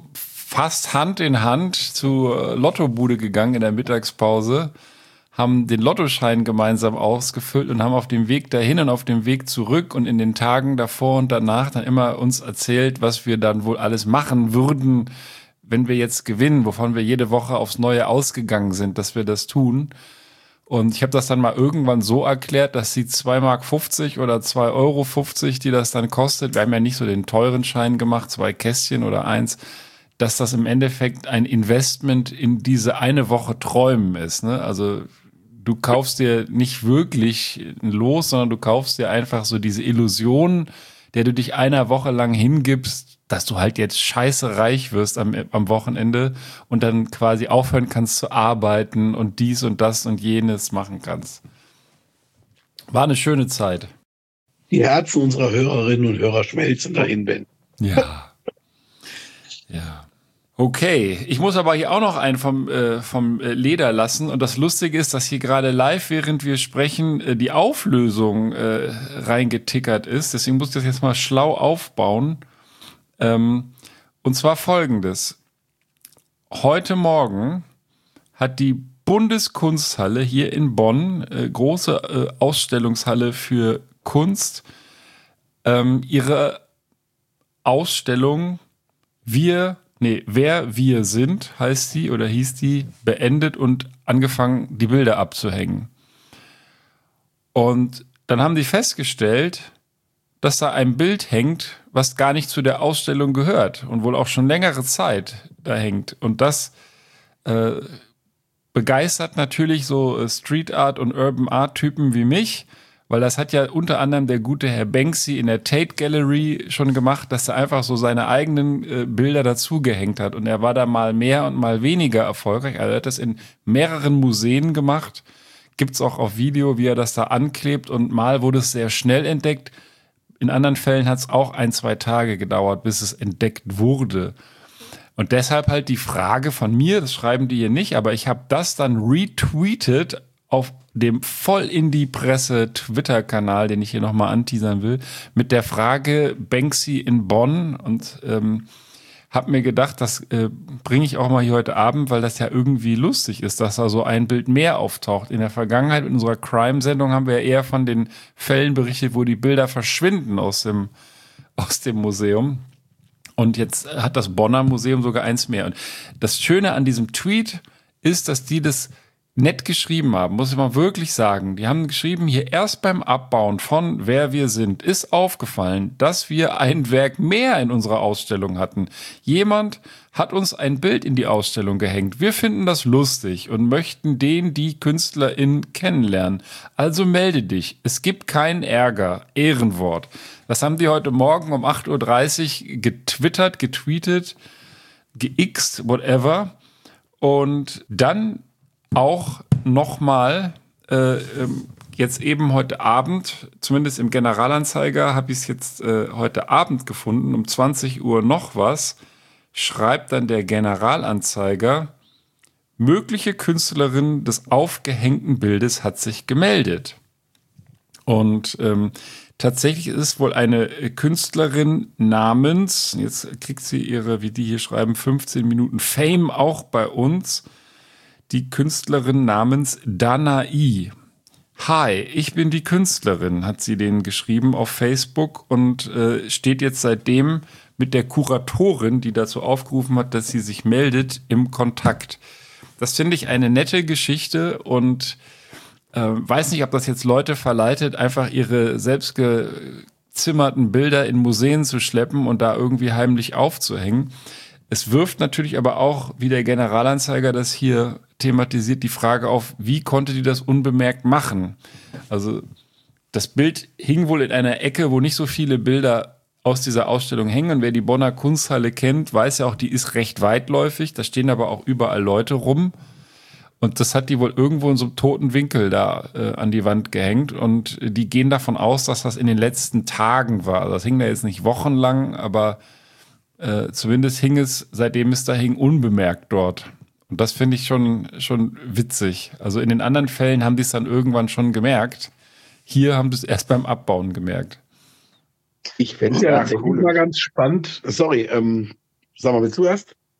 fast Hand in Hand zur Lottobude gegangen in der Mittagspause, haben den Lottoschein gemeinsam ausgefüllt und haben auf dem Weg dahin und auf dem Weg zurück und in den Tagen davor und danach dann immer uns erzählt, was wir dann wohl alles machen würden, wenn wir jetzt gewinnen, wovon wir jede Woche aufs Neue ausgegangen sind, dass wir das tun. Und ich habe das dann mal irgendwann so erklärt, dass die 2,50 Mark oder 2,50 €, die das dann kostet, wir haben ja nicht so den teuren Schein gemacht, 2 Kästchen oder 1, dass das im Endeffekt ein Investment in diese eine Woche Träumen ist. Ne? Also du kaufst dir nicht wirklich ein Los, sondern du kaufst dir einfach so diese Illusion, der du dich einer Woche lang hingibst, dass du halt jetzt scheiße reich wirst am Wochenende und dann quasi aufhören kannst zu arbeiten und dies und das und jenes machen kannst. War eine schöne Zeit. Die Herzen unserer Hörerinnen und Hörer schmelzen dahin, Ben. Ja. Ja. Okay, ich muss aber hier auch noch einen vom Leder lassen. Und das Lustige ist, dass hier gerade live, während wir sprechen, die Auflösung reingetickert ist. Deswegen muss ich das jetzt mal schlau aufbauen. Und zwar Folgendes. Heute Morgen hat die Bundeskunsthalle hier in Bonn, große Ausstellungshalle für Kunst, ihre Ausstellung Wer wir sind, heißt die oder hieß die, beendet und angefangen, die Bilder abzuhängen. Und dann haben die festgestellt, dass da ein Bild hängt, was gar nicht zu der Ausstellung gehört und wohl auch schon längere Zeit da hängt. Und das begeistert natürlich so Street Art und Urban Art Typen wie mich, weil das hat ja unter anderem der gute Herr Banksy in der Tate Gallery schon gemacht, dass er einfach so seine eigenen Bilder dazugehängt hat. Und er war da mal mehr und mal weniger erfolgreich. Also er hat das in mehreren Museen gemacht. Gibt's auch auf Video, wie er das da anklebt. Und mal wurde es sehr schnell entdeckt. In anderen Fällen hat es auch 1-2 Tage gedauert, bis es entdeckt wurde. Und deshalb halt die Frage von mir, das schreiben die hier nicht, aber ich habe das dann retweetet auf dem Voll-in-die-Presse-Twitter-Kanal, den ich hier nochmal anteasern will, mit der Frage Banksy in Bonn und habe mir gedacht, das bringe ich auch mal hier heute Abend, weil das ja irgendwie lustig ist, dass da so ein Bild mehr auftaucht. In der Vergangenheit in unserer Crime-Sendung haben wir ja eher von den Fällen berichtet, wo die Bilder verschwinden aus dem Museum. Und jetzt hat das Bonner Museum sogar eins mehr. Und das Schöne an diesem Tweet ist, dass die das nett geschrieben haben, muss ich mal wirklich sagen. Die haben geschrieben, hier erst beim Abbauen von Wer wir sind, ist aufgefallen, dass wir ein Werk mehr in unserer Ausstellung hatten. Jemand hat uns ein Bild in die Ausstellung gehängt. Wir finden das lustig und möchten die Künstlerin kennenlernen. Also melde dich. Es gibt keinen Ärger. Ehrenwort. Das haben die heute Morgen um 8:30 Uhr getweetet, geixt, whatever. Und dann auch nochmal, jetzt eben heute Abend, zumindest im Generalanzeiger, habe ich es jetzt heute Abend gefunden, um 20 Uhr noch was, schreibt dann der Generalanzeiger, mögliche Künstlerin des aufgehängten Bildes hat sich gemeldet. Und tatsächlich ist es wohl eine Künstlerin namens, jetzt kriegt sie ihre, wie die hier schreiben, 15 Minuten Fame auch bei uns, die Künstlerin namens Danae. Hi, ich bin die Künstlerin, hat sie denen geschrieben auf Facebook und steht jetzt seitdem mit der Kuratorin, die dazu aufgerufen hat, dass sie sich meldet, im Kontakt. Das finde ich eine nette Geschichte und weiß nicht, ob das jetzt Leute verleitet, einfach ihre selbstgezimmerten Bilder in Museen zu schleppen und da irgendwie heimlich aufzuhängen. Es wirft natürlich aber auch, wie der Generalanzeiger das hier thematisiert, die Frage auf, wie konnte die das unbemerkt machen? Also das Bild hing wohl in einer Ecke, wo nicht so viele Bilder aus dieser Ausstellung hängen. Und wer die Bonner Kunsthalle kennt, weiß ja auch, die ist recht weitläufig. Da stehen aber auch überall Leute rum. Und das hat die wohl irgendwo in so einem toten Winkel da an die Wand gehängt. Und die gehen davon aus, dass das in den letzten Tagen war. Also das hing da jetzt nicht wochenlang, aber zumindest hing es, seitdem es da hing, unbemerkt dort. Und das finde ich schon witzig. Also in den anderen Fällen haben die es dann irgendwann schon gemerkt. Hier haben sie es erst beim Abbauen gemerkt. Ich fände es ja tatsächlich mal ganz spannend. Sorry, sag mal, willst du erst?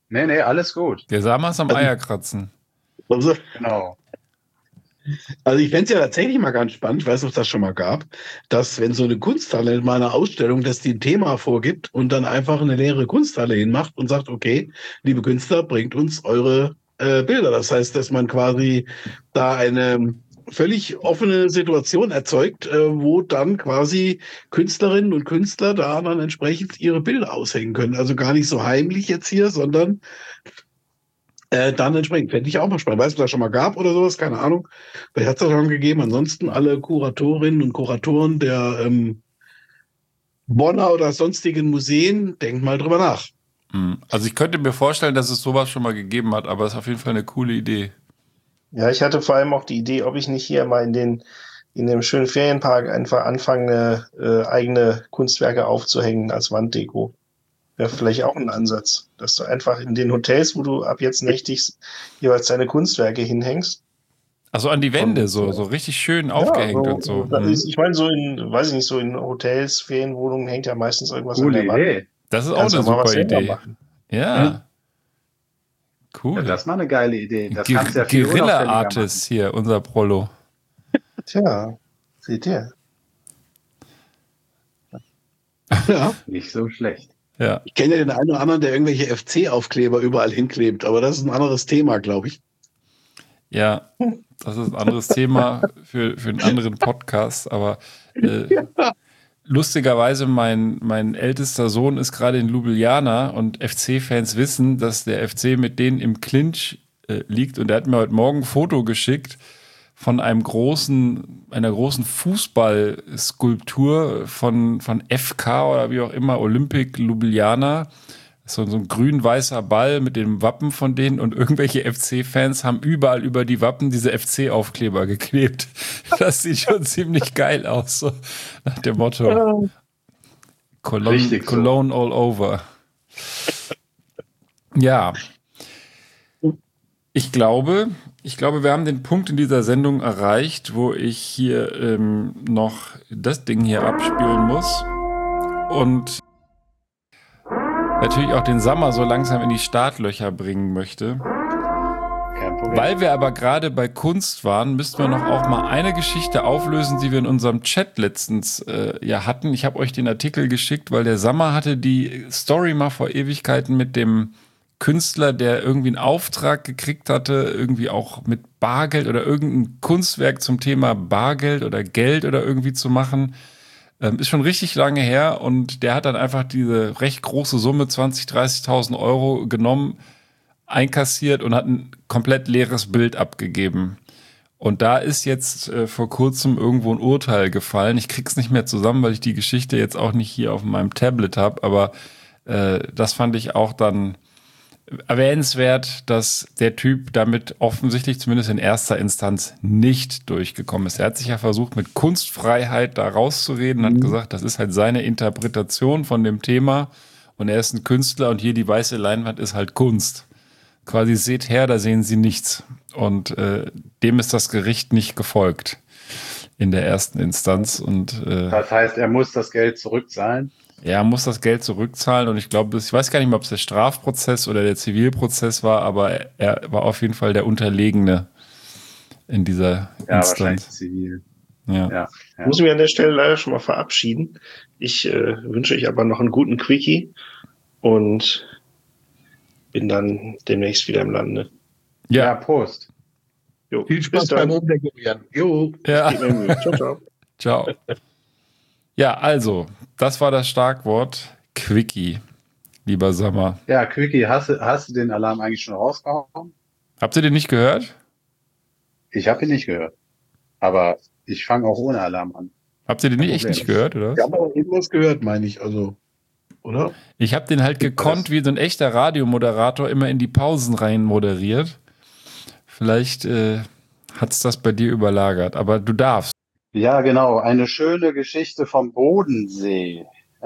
Nee, alles gut. Der Sama ist am Eierkratzen. Also, Genau. also ich fände es ja tatsächlich mal ganz spannend, ich weiß nicht, ob es das schon mal gab, dass wenn so eine Kunsthalle mal eine Ausstellung, dass die ein Thema vorgibt und dann einfach eine leere Kunsthalle hinmacht und sagt, okay, liebe Künstler, bringt uns eure Bilder. Das heißt, dass man quasi da eine völlig offene Situation erzeugt, wo dann quasi Künstlerinnen und Künstler da dann entsprechend ihre Bilder aushängen können. Also gar nicht so heimlich jetzt hier, sondern dann entsprechend. Fände ich auch mal spannend. Weißt du, ob das schon mal gab oder sowas? Keine Ahnung. Vielleicht hat es das schon gegeben. Ansonsten alle Kuratorinnen und Kuratoren der Bonner oder sonstigen Museen, denkt mal drüber nach. Also ich könnte mir vorstellen, dass es sowas schon mal gegeben hat, aber es ist auf jeden Fall eine coole Idee. Ja, ich hatte vor allem auch die Idee, ob ich nicht hier mal in dem schönen Ferienpark einfach anfange, eigene Kunstwerke aufzuhängen als Wanddeko. Wäre vielleicht auch ein Ansatz, dass du einfach in den Hotels, wo du ab jetzt nächtigst jeweils deine Kunstwerke hinhängst. Also an die Wände, Und, so richtig schön aufgehängt und so. Ich meine, weiß ich nicht, so in Hotels, Ferienwohnungen hängt ja meistens irgendwas Coole an der Wand. Idee. Das ist auch Kannst eine du mal was super selber Idee. machen. Ja. Cool. Ja, das ist mal eine geile Idee. Das kannst du ja viel Guerilla unauffälliger Artist hier, unser Prollo. Tja, seht ihr. Ja. machen. Nicht so schlecht. Ja. Ich kenne ja den einen oder anderen, der irgendwelche FC-Aufkleber überall hinklebt, aber das ist ein anderes Thema, glaube ich. Ja, das ist ein anderes Thema für einen anderen Podcast, aber lustigerweise, mein ältester Sohn ist gerade in Ljubljana und FC-Fans wissen, dass der FC mit denen im Clinch liegt und er hat mir heute Morgen ein Foto geschickt von einer großen Fußballskulptur von FK oder wie auch immer, Olympic Ljubljana. So ein grün-weißer Ball mit dem Wappen von denen und irgendwelche FC-Fans haben überall über die Wappen diese FC-Aufkleber geklebt. Das sieht schon ziemlich geil aus, so nach dem Motto Cologne all over. Ja. Ich glaube, wir haben den Punkt in dieser Sendung erreicht, wo ich hier noch das Ding hier abspielen muss und natürlich auch den Sommer so langsam in die Startlöcher bringen möchte. Kein Problem. Weil wir aber gerade bei Kunst waren, müssten wir noch auch mal eine Geschichte auflösen, die wir in unserem Chat letztens hatten. Ich habe euch den Artikel geschickt, weil der Sommer hatte die Story mal vor Ewigkeiten mit dem Künstler, der irgendwie einen Auftrag gekriegt hatte, irgendwie auch mit Bargeld oder irgendein Kunstwerk zum Thema Bargeld oder Geld oder irgendwie zu machen. Ist schon richtig lange her und der hat dann einfach diese recht große Summe, 20.000, 30.000 Euro genommen, einkassiert und hat ein komplett leeres Bild abgegeben. Und da ist jetzt vor kurzem irgendwo ein Urteil gefallen. Ich krieg's nicht mehr zusammen, weil ich die Geschichte jetzt auch nicht hier auf meinem Tablet habe, aber das fand ich auch dann erwähnenswert, dass der Typ damit offensichtlich zumindest in erster Instanz nicht durchgekommen ist. Er hat sich ja versucht, mit Kunstfreiheit da rauszureden, hat gesagt, das ist halt seine Interpretation von dem Thema und er ist ein Künstler und hier die weiße Leinwand ist halt Kunst. Quasi seht her, da sehen Sie nichts. Und dem ist das Gericht nicht gefolgt in der ersten Instanz. Und Das heißt, er muss das Geld zurückzahlen? er muss das Geld zurückzahlen und ich glaube, ich weiß gar nicht mehr, ob es der Strafprozess oder der Zivilprozess war, aber er war auf jeden Fall der Unterlegene in dieser Wahrscheinlich Instanz. zivil. Ja. Ich muss mich an der Stelle leider schon mal verabschieden. Ich wünsche euch aber noch einen guten Quickie und bin dann demnächst wieder im Lande. Ja, Prost. Jo, Viel Spaß bis dann. beim Umdekorieren. Jo. Ja. Geht mir Mühe. Ciao, ciao. Ciao. Ja, also, das war das Schlagwort Quickie, lieber Sommer. Ja, Quickie, hast du den Alarm eigentlich schon rausgehauen? Habt ihr den nicht gehört? Ich habe ihn nicht gehört. Aber ich fange auch ohne Alarm an. Habt ihr den Kein echt Problem. nicht gehört, oder? Wir haben aber irgendwas gehört, meine ich. Also, oder? Ich habe den halt gekonnt, wie so ein echter Radiomoderator immer in die Pausen rein moderiert. Vielleicht hat's das bei dir überlagert, aber du darfst. Ja, genau. Eine schöne Geschichte vom Bodensee.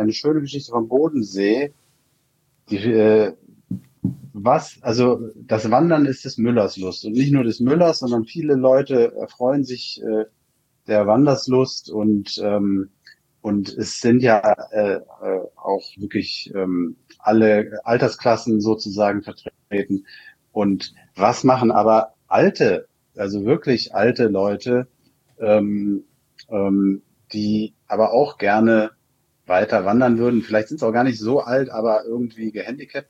Die, also das Wandern ist des Müllers Lust. Und nicht nur des Müllers, sondern viele Leute erfreuen sich der Wanderslust und Und es sind ja auch wirklich alle Altersklassen sozusagen vertreten. Und was machen aber also wirklich alte Leute, die aber auch gerne weiter wandern würden? Vielleicht sind sie auch gar nicht so alt, aber irgendwie gehandicapt.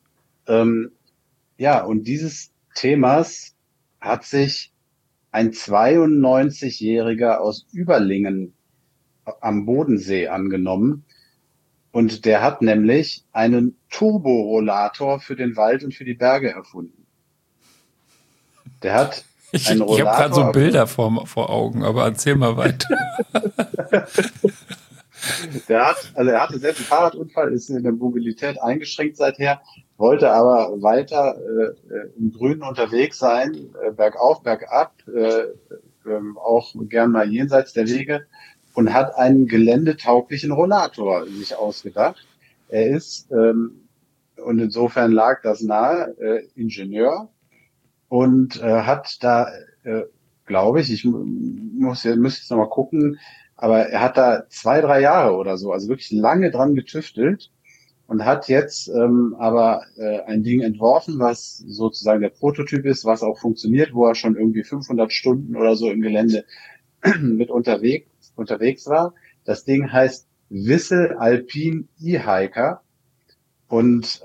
Ja, und dieses Themas hat sich ein 92-Jähriger aus Überlingen am Bodensee angenommen. Und der hat nämlich einen Turborollator für den Wald und für die Berge erfunden. Der hat einen Rollator. Ich habe gerade so Bilder vor Augen, aber erzähl mal weiter. Er hatte selbst einen Fahrradunfall, ist in der Mobilität eingeschränkt seither, wollte aber weiter im Grünen unterwegs sein, bergauf, bergab, auch gern mal jenseits der Wege, und hat einen geländetauglichen Rollator sich ausgedacht. Er ist, und insofern lag das nahe, Ingenieur und hat da, glaube ich müsste jetzt nochmal gucken, aber er hat da 2-3 Jahre oder so, also wirklich lange dran getüftelt und hat jetzt aber ein Ding entworfen, was sozusagen der Prototyp ist, was auch funktioniert, wo er schon irgendwie 500 Stunden oder so im Gelände mit unterwegs war. Das Ding heißt Wissel Alpine E-Hiker und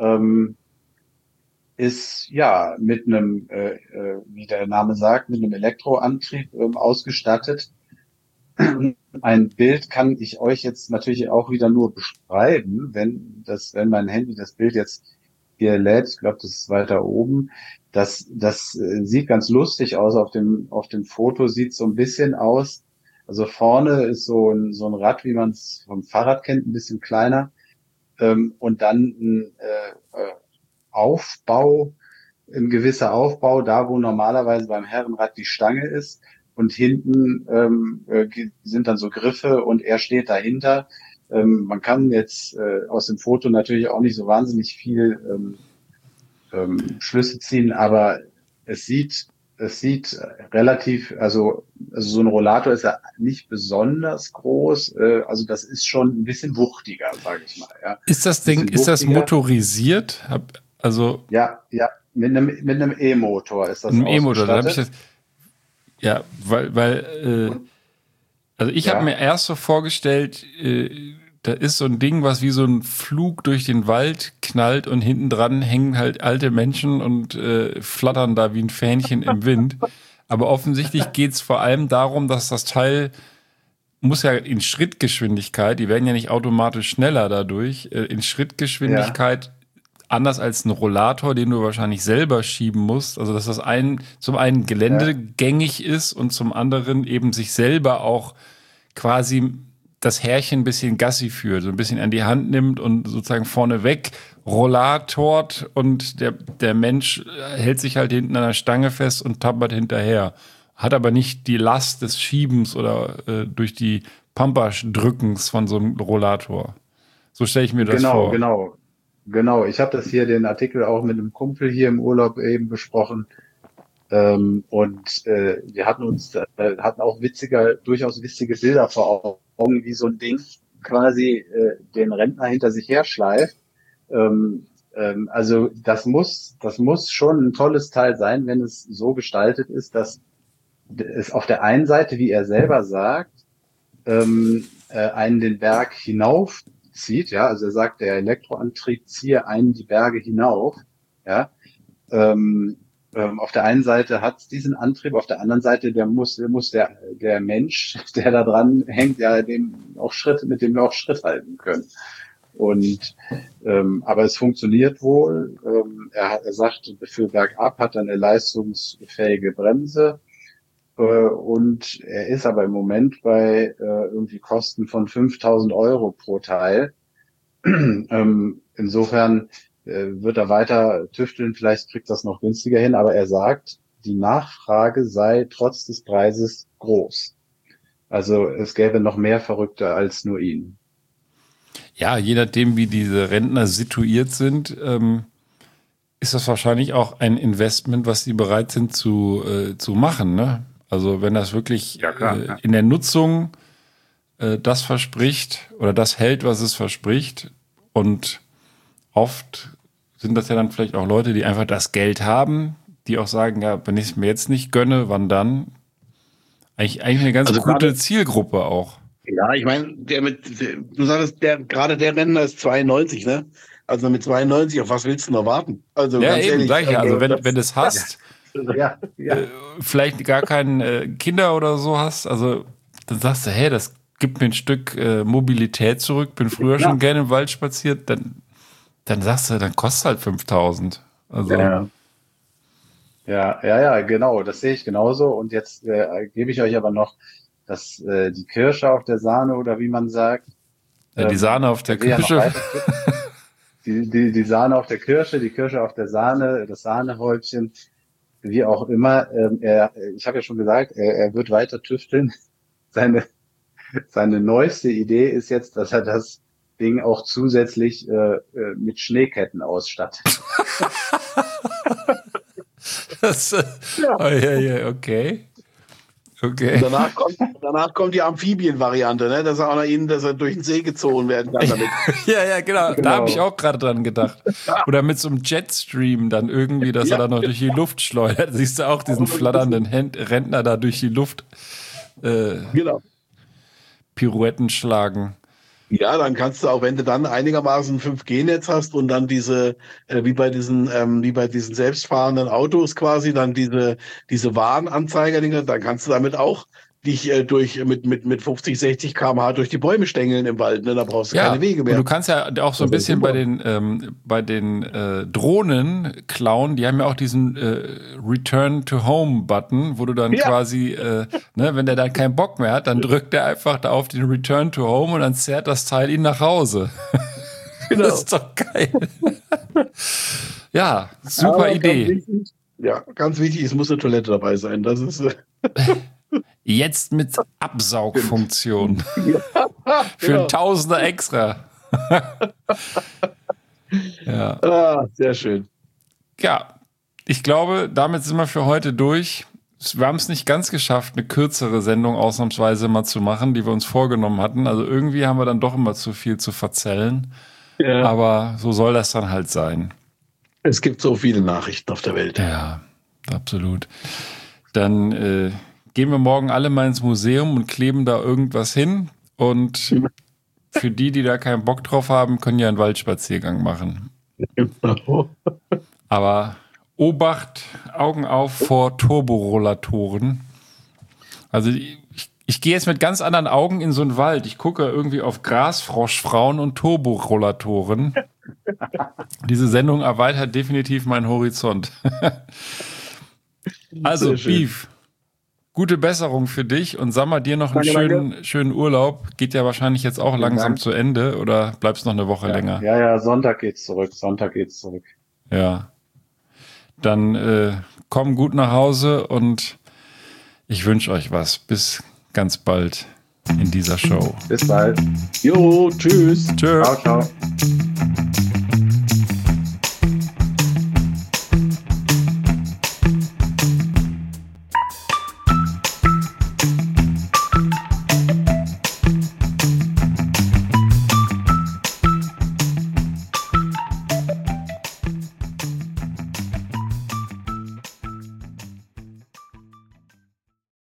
ist ja mit einem, wie der Name sagt, mit einem Elektroantrieb ausgestattet. Ein Bild kann ich euch jetzt natürlich auch wieder nur beschreiben, wenn mein Handy das Bild jetzt hier lädt. Ich glaube, das ist weiter oben. Das sieht ganz lustig aus. Auf dem Foto sieht so ein bisschen aus. Also vorne ist so ein Rad, wie man es vom Fahrrad kennt, ein bisschen kleiner. Und dann ein gewisser Aufbau, da wo normalerweise beim Herrenrad die Stange ist. Und hinten sind dann so Griffe und er steht dahinter. Man kann jetzt aus dem Foto natürlich auch nicht so wahnsinnig viel Schlüsse ziehen, aber es sieht relativ, also so ein Rollator ist ja nicht besonders groß, also das ist schon ein bisschen wuchtiger, sage ich mal. Ja. Ist das motorisiert? Ja, mit einem E-Motor ist das E-Motor, da habe ich das. Ja, also ich habe mir erst so vorgestellt, da ist so ein Ding, was wie so ein Flug durch den Wald knallt und hinten dran hängen halt alte Menschen und flattern da wie ein Fähnchen im Wind. Aber offensichtlich geht's vor allem darum, dass das Teil muss ja in Schrittgeschwindigkeit, die werden ja nicht automatisch schneller dadurch, in Schrittgeschwindigkeit anders als ein Rollator, den du wahrscheinlich selber schieben musst. Also dass das zum einen geländegängig ist und zum anderen eben sich selber auch quasi das Härchen ein bisschen Gassi führt, so ein bisschen an die Hand nimmt und sozusagen vorneweg rollatort und der Mensch hält sich halt hinten an der Stange fest und tappert hinterher. Hat aber nicht die Last des Schiebens oder durch die Pampa drückens von so einem Rollator. So stelle ich mir das vor. Genau. Ich habe den Artikel auch mit einem Kumpel hier im Urlaub eben besprochen. Wir hatten auch durchaus witzige Bilder vor Augen, wie so ein Ding quasi den Rentner hinter sich her schleift. Also das muss schon ein tolles Teil sein, wenn es so gestaltet ist, dass es auf der einen Seite, wie er selber sagt, einen den Berg hinaufzieht. Ja, also er sagt, der Elektroantrieb ziehe einen die Berge hinauf. Ja. Auf der einen Seite hat es diesen Antrieb, auf der anderen Seite muss der Mensch, der da dran hängt, ja mit dem wir auch Schritt halten können. Und aber es funktioniert wohl. Er sagt, für bergab hat er eine leistungsfähige Bremse. Und er ist aber im Moment bei irgendwie Kosten von 5.000 € pro Teil. Insofern wird er weiter tüfteln, vielleicht kriegt das noch günstiger hin, aber er sagt, die Nachfrage sei trotz des Preises groß. Also es gäbe noch mehr Verrückte als nur ihn. Ja, je nachdem, wie diese Rentner situiert sind, ist das wahrscheinlich auch ein Investment, was sie bereit sind zu machen, ne? Also wenn das wirklich in der Nutzung das verspricht oder das hält, was es verspricht. Und oft sind das ja dann vielleicht auch Leute, die einfach das Geld haben, die auch sagen, ja, wenn ich es mir jetzt nicht gönne, wann dann? Eigentlich eine ganz gute Zielgruppe auch. Ja, ich meine, du sagst, gerade der Rentner ist 92, ne? Also mit 92, auf was willst du noch warten? Also ja, ganz eben, ehrlich, sag ich ja. Also wenn du es hast, vielleicht gar keine Kinder oder so hast, also dann sagst du, hey, das gibt mir ein Stück Mobilität zurück, bin früher schon gerne im Wald spaziert, dann sagst du, dann kostet halt 5.000. Also Ja, genau, das sehe ich genauso. Und jetzt gebe ich euch aber noch die Kirsche auf der Sahne oder wie man sagt. die Sahne auf der Ich will ja noch Kirsche. die Sahne auf der Kirsche, die Kirsche auf der Sahne, das Sahnehäubchen, wie auch immer. Ich habe ja schon gesagt, er wird weiter tüfteln. Seine neueste Idee ist jetzt, dass er das Ding auch zusätzlich mit Schneeketten ausstattet. Okay. Danach kommt die Amphibien-Variante, ne? Dass er durch den See gezogen werden kann damit. Ja, genau. Da habe ich auch gerade dran gedacht. Oder mit so einem Jetstream dann irgendwie, dass er dann noch durch die Luft schleudert. Siehst du auch diesen flatternden Rentner da durch die Luft Pirouetten schlagen. Ja, dann kannst du auch, wenn du dann einigermaßen 5G-Netz hast und dann wie bei diesen selbstfahrenden Autos quasi, dann diese Warnanzeiger, dann kannst du damit auch dich mit 50, 60 km/h durch die Bäume stängeln im Wald, ne? Da brauchst du keine Wege mehr. Und du kannst ja auch so ein bisschen bei den Drohnen klauen, die haben ja auch diesen Return-to-Home-Button, wo du dann quasi, wenn der dann keinen Bock mehr hat, dann drückt er einfach da auf den Return-to-Home und dann zerrt das Teil ihn nach Hause. Genau. Das ist doch geil. Ja, super Idee. Ganz wichtig, es muss eine Toilette dabei sein. Das ist jetzt mit Absaugfunktion. Für ein Tausender extra. Sehr schön. Ja, ich glaube, damit sind wir für heute durch. Wir haben es nicht ganz geschafft, eine kürzere Sendung ausnahmsweise mal zu machen, die wir uns vorgenommen hatten. Also irgendwie haben wir dann doch immer zu viel zu verzellen. Ja. Aber so soll das dann halt sein. Es gibt so viele Nachrichten auf der Welt. Ja, absolut. Dann gehen wir morgen alle mal ins Museum und kleben da irgendwas hin. Und für die da keinen Bock drauf haben, können ja einen Waldspaziergang machen. Genau. Aber Obacht, Augen auf vor Turborollatoren. Also ich gehe jetzt mit ganz anderen Augen in so einen Wald. Ich gucke irgendwie auf Grasfroschfrauen und Turborollatoren. Diese Sendung erweitert definitiv meinen Horizont. Also, Beef, gute Besserung für dich und sag mal dir noch einen schönen Urlaub. Geht ja wahrscheinlich jetzt auch langsam zu Ende oder bleibst noch eine Woche länger? Ja, Sonntag geht's zurück. Ja. Dann komm gut nach Hause und ich wünsche euch was. Bis ganz bald in dieser Show. Bis bald. Jo, tschüss. Tschö. Ciao.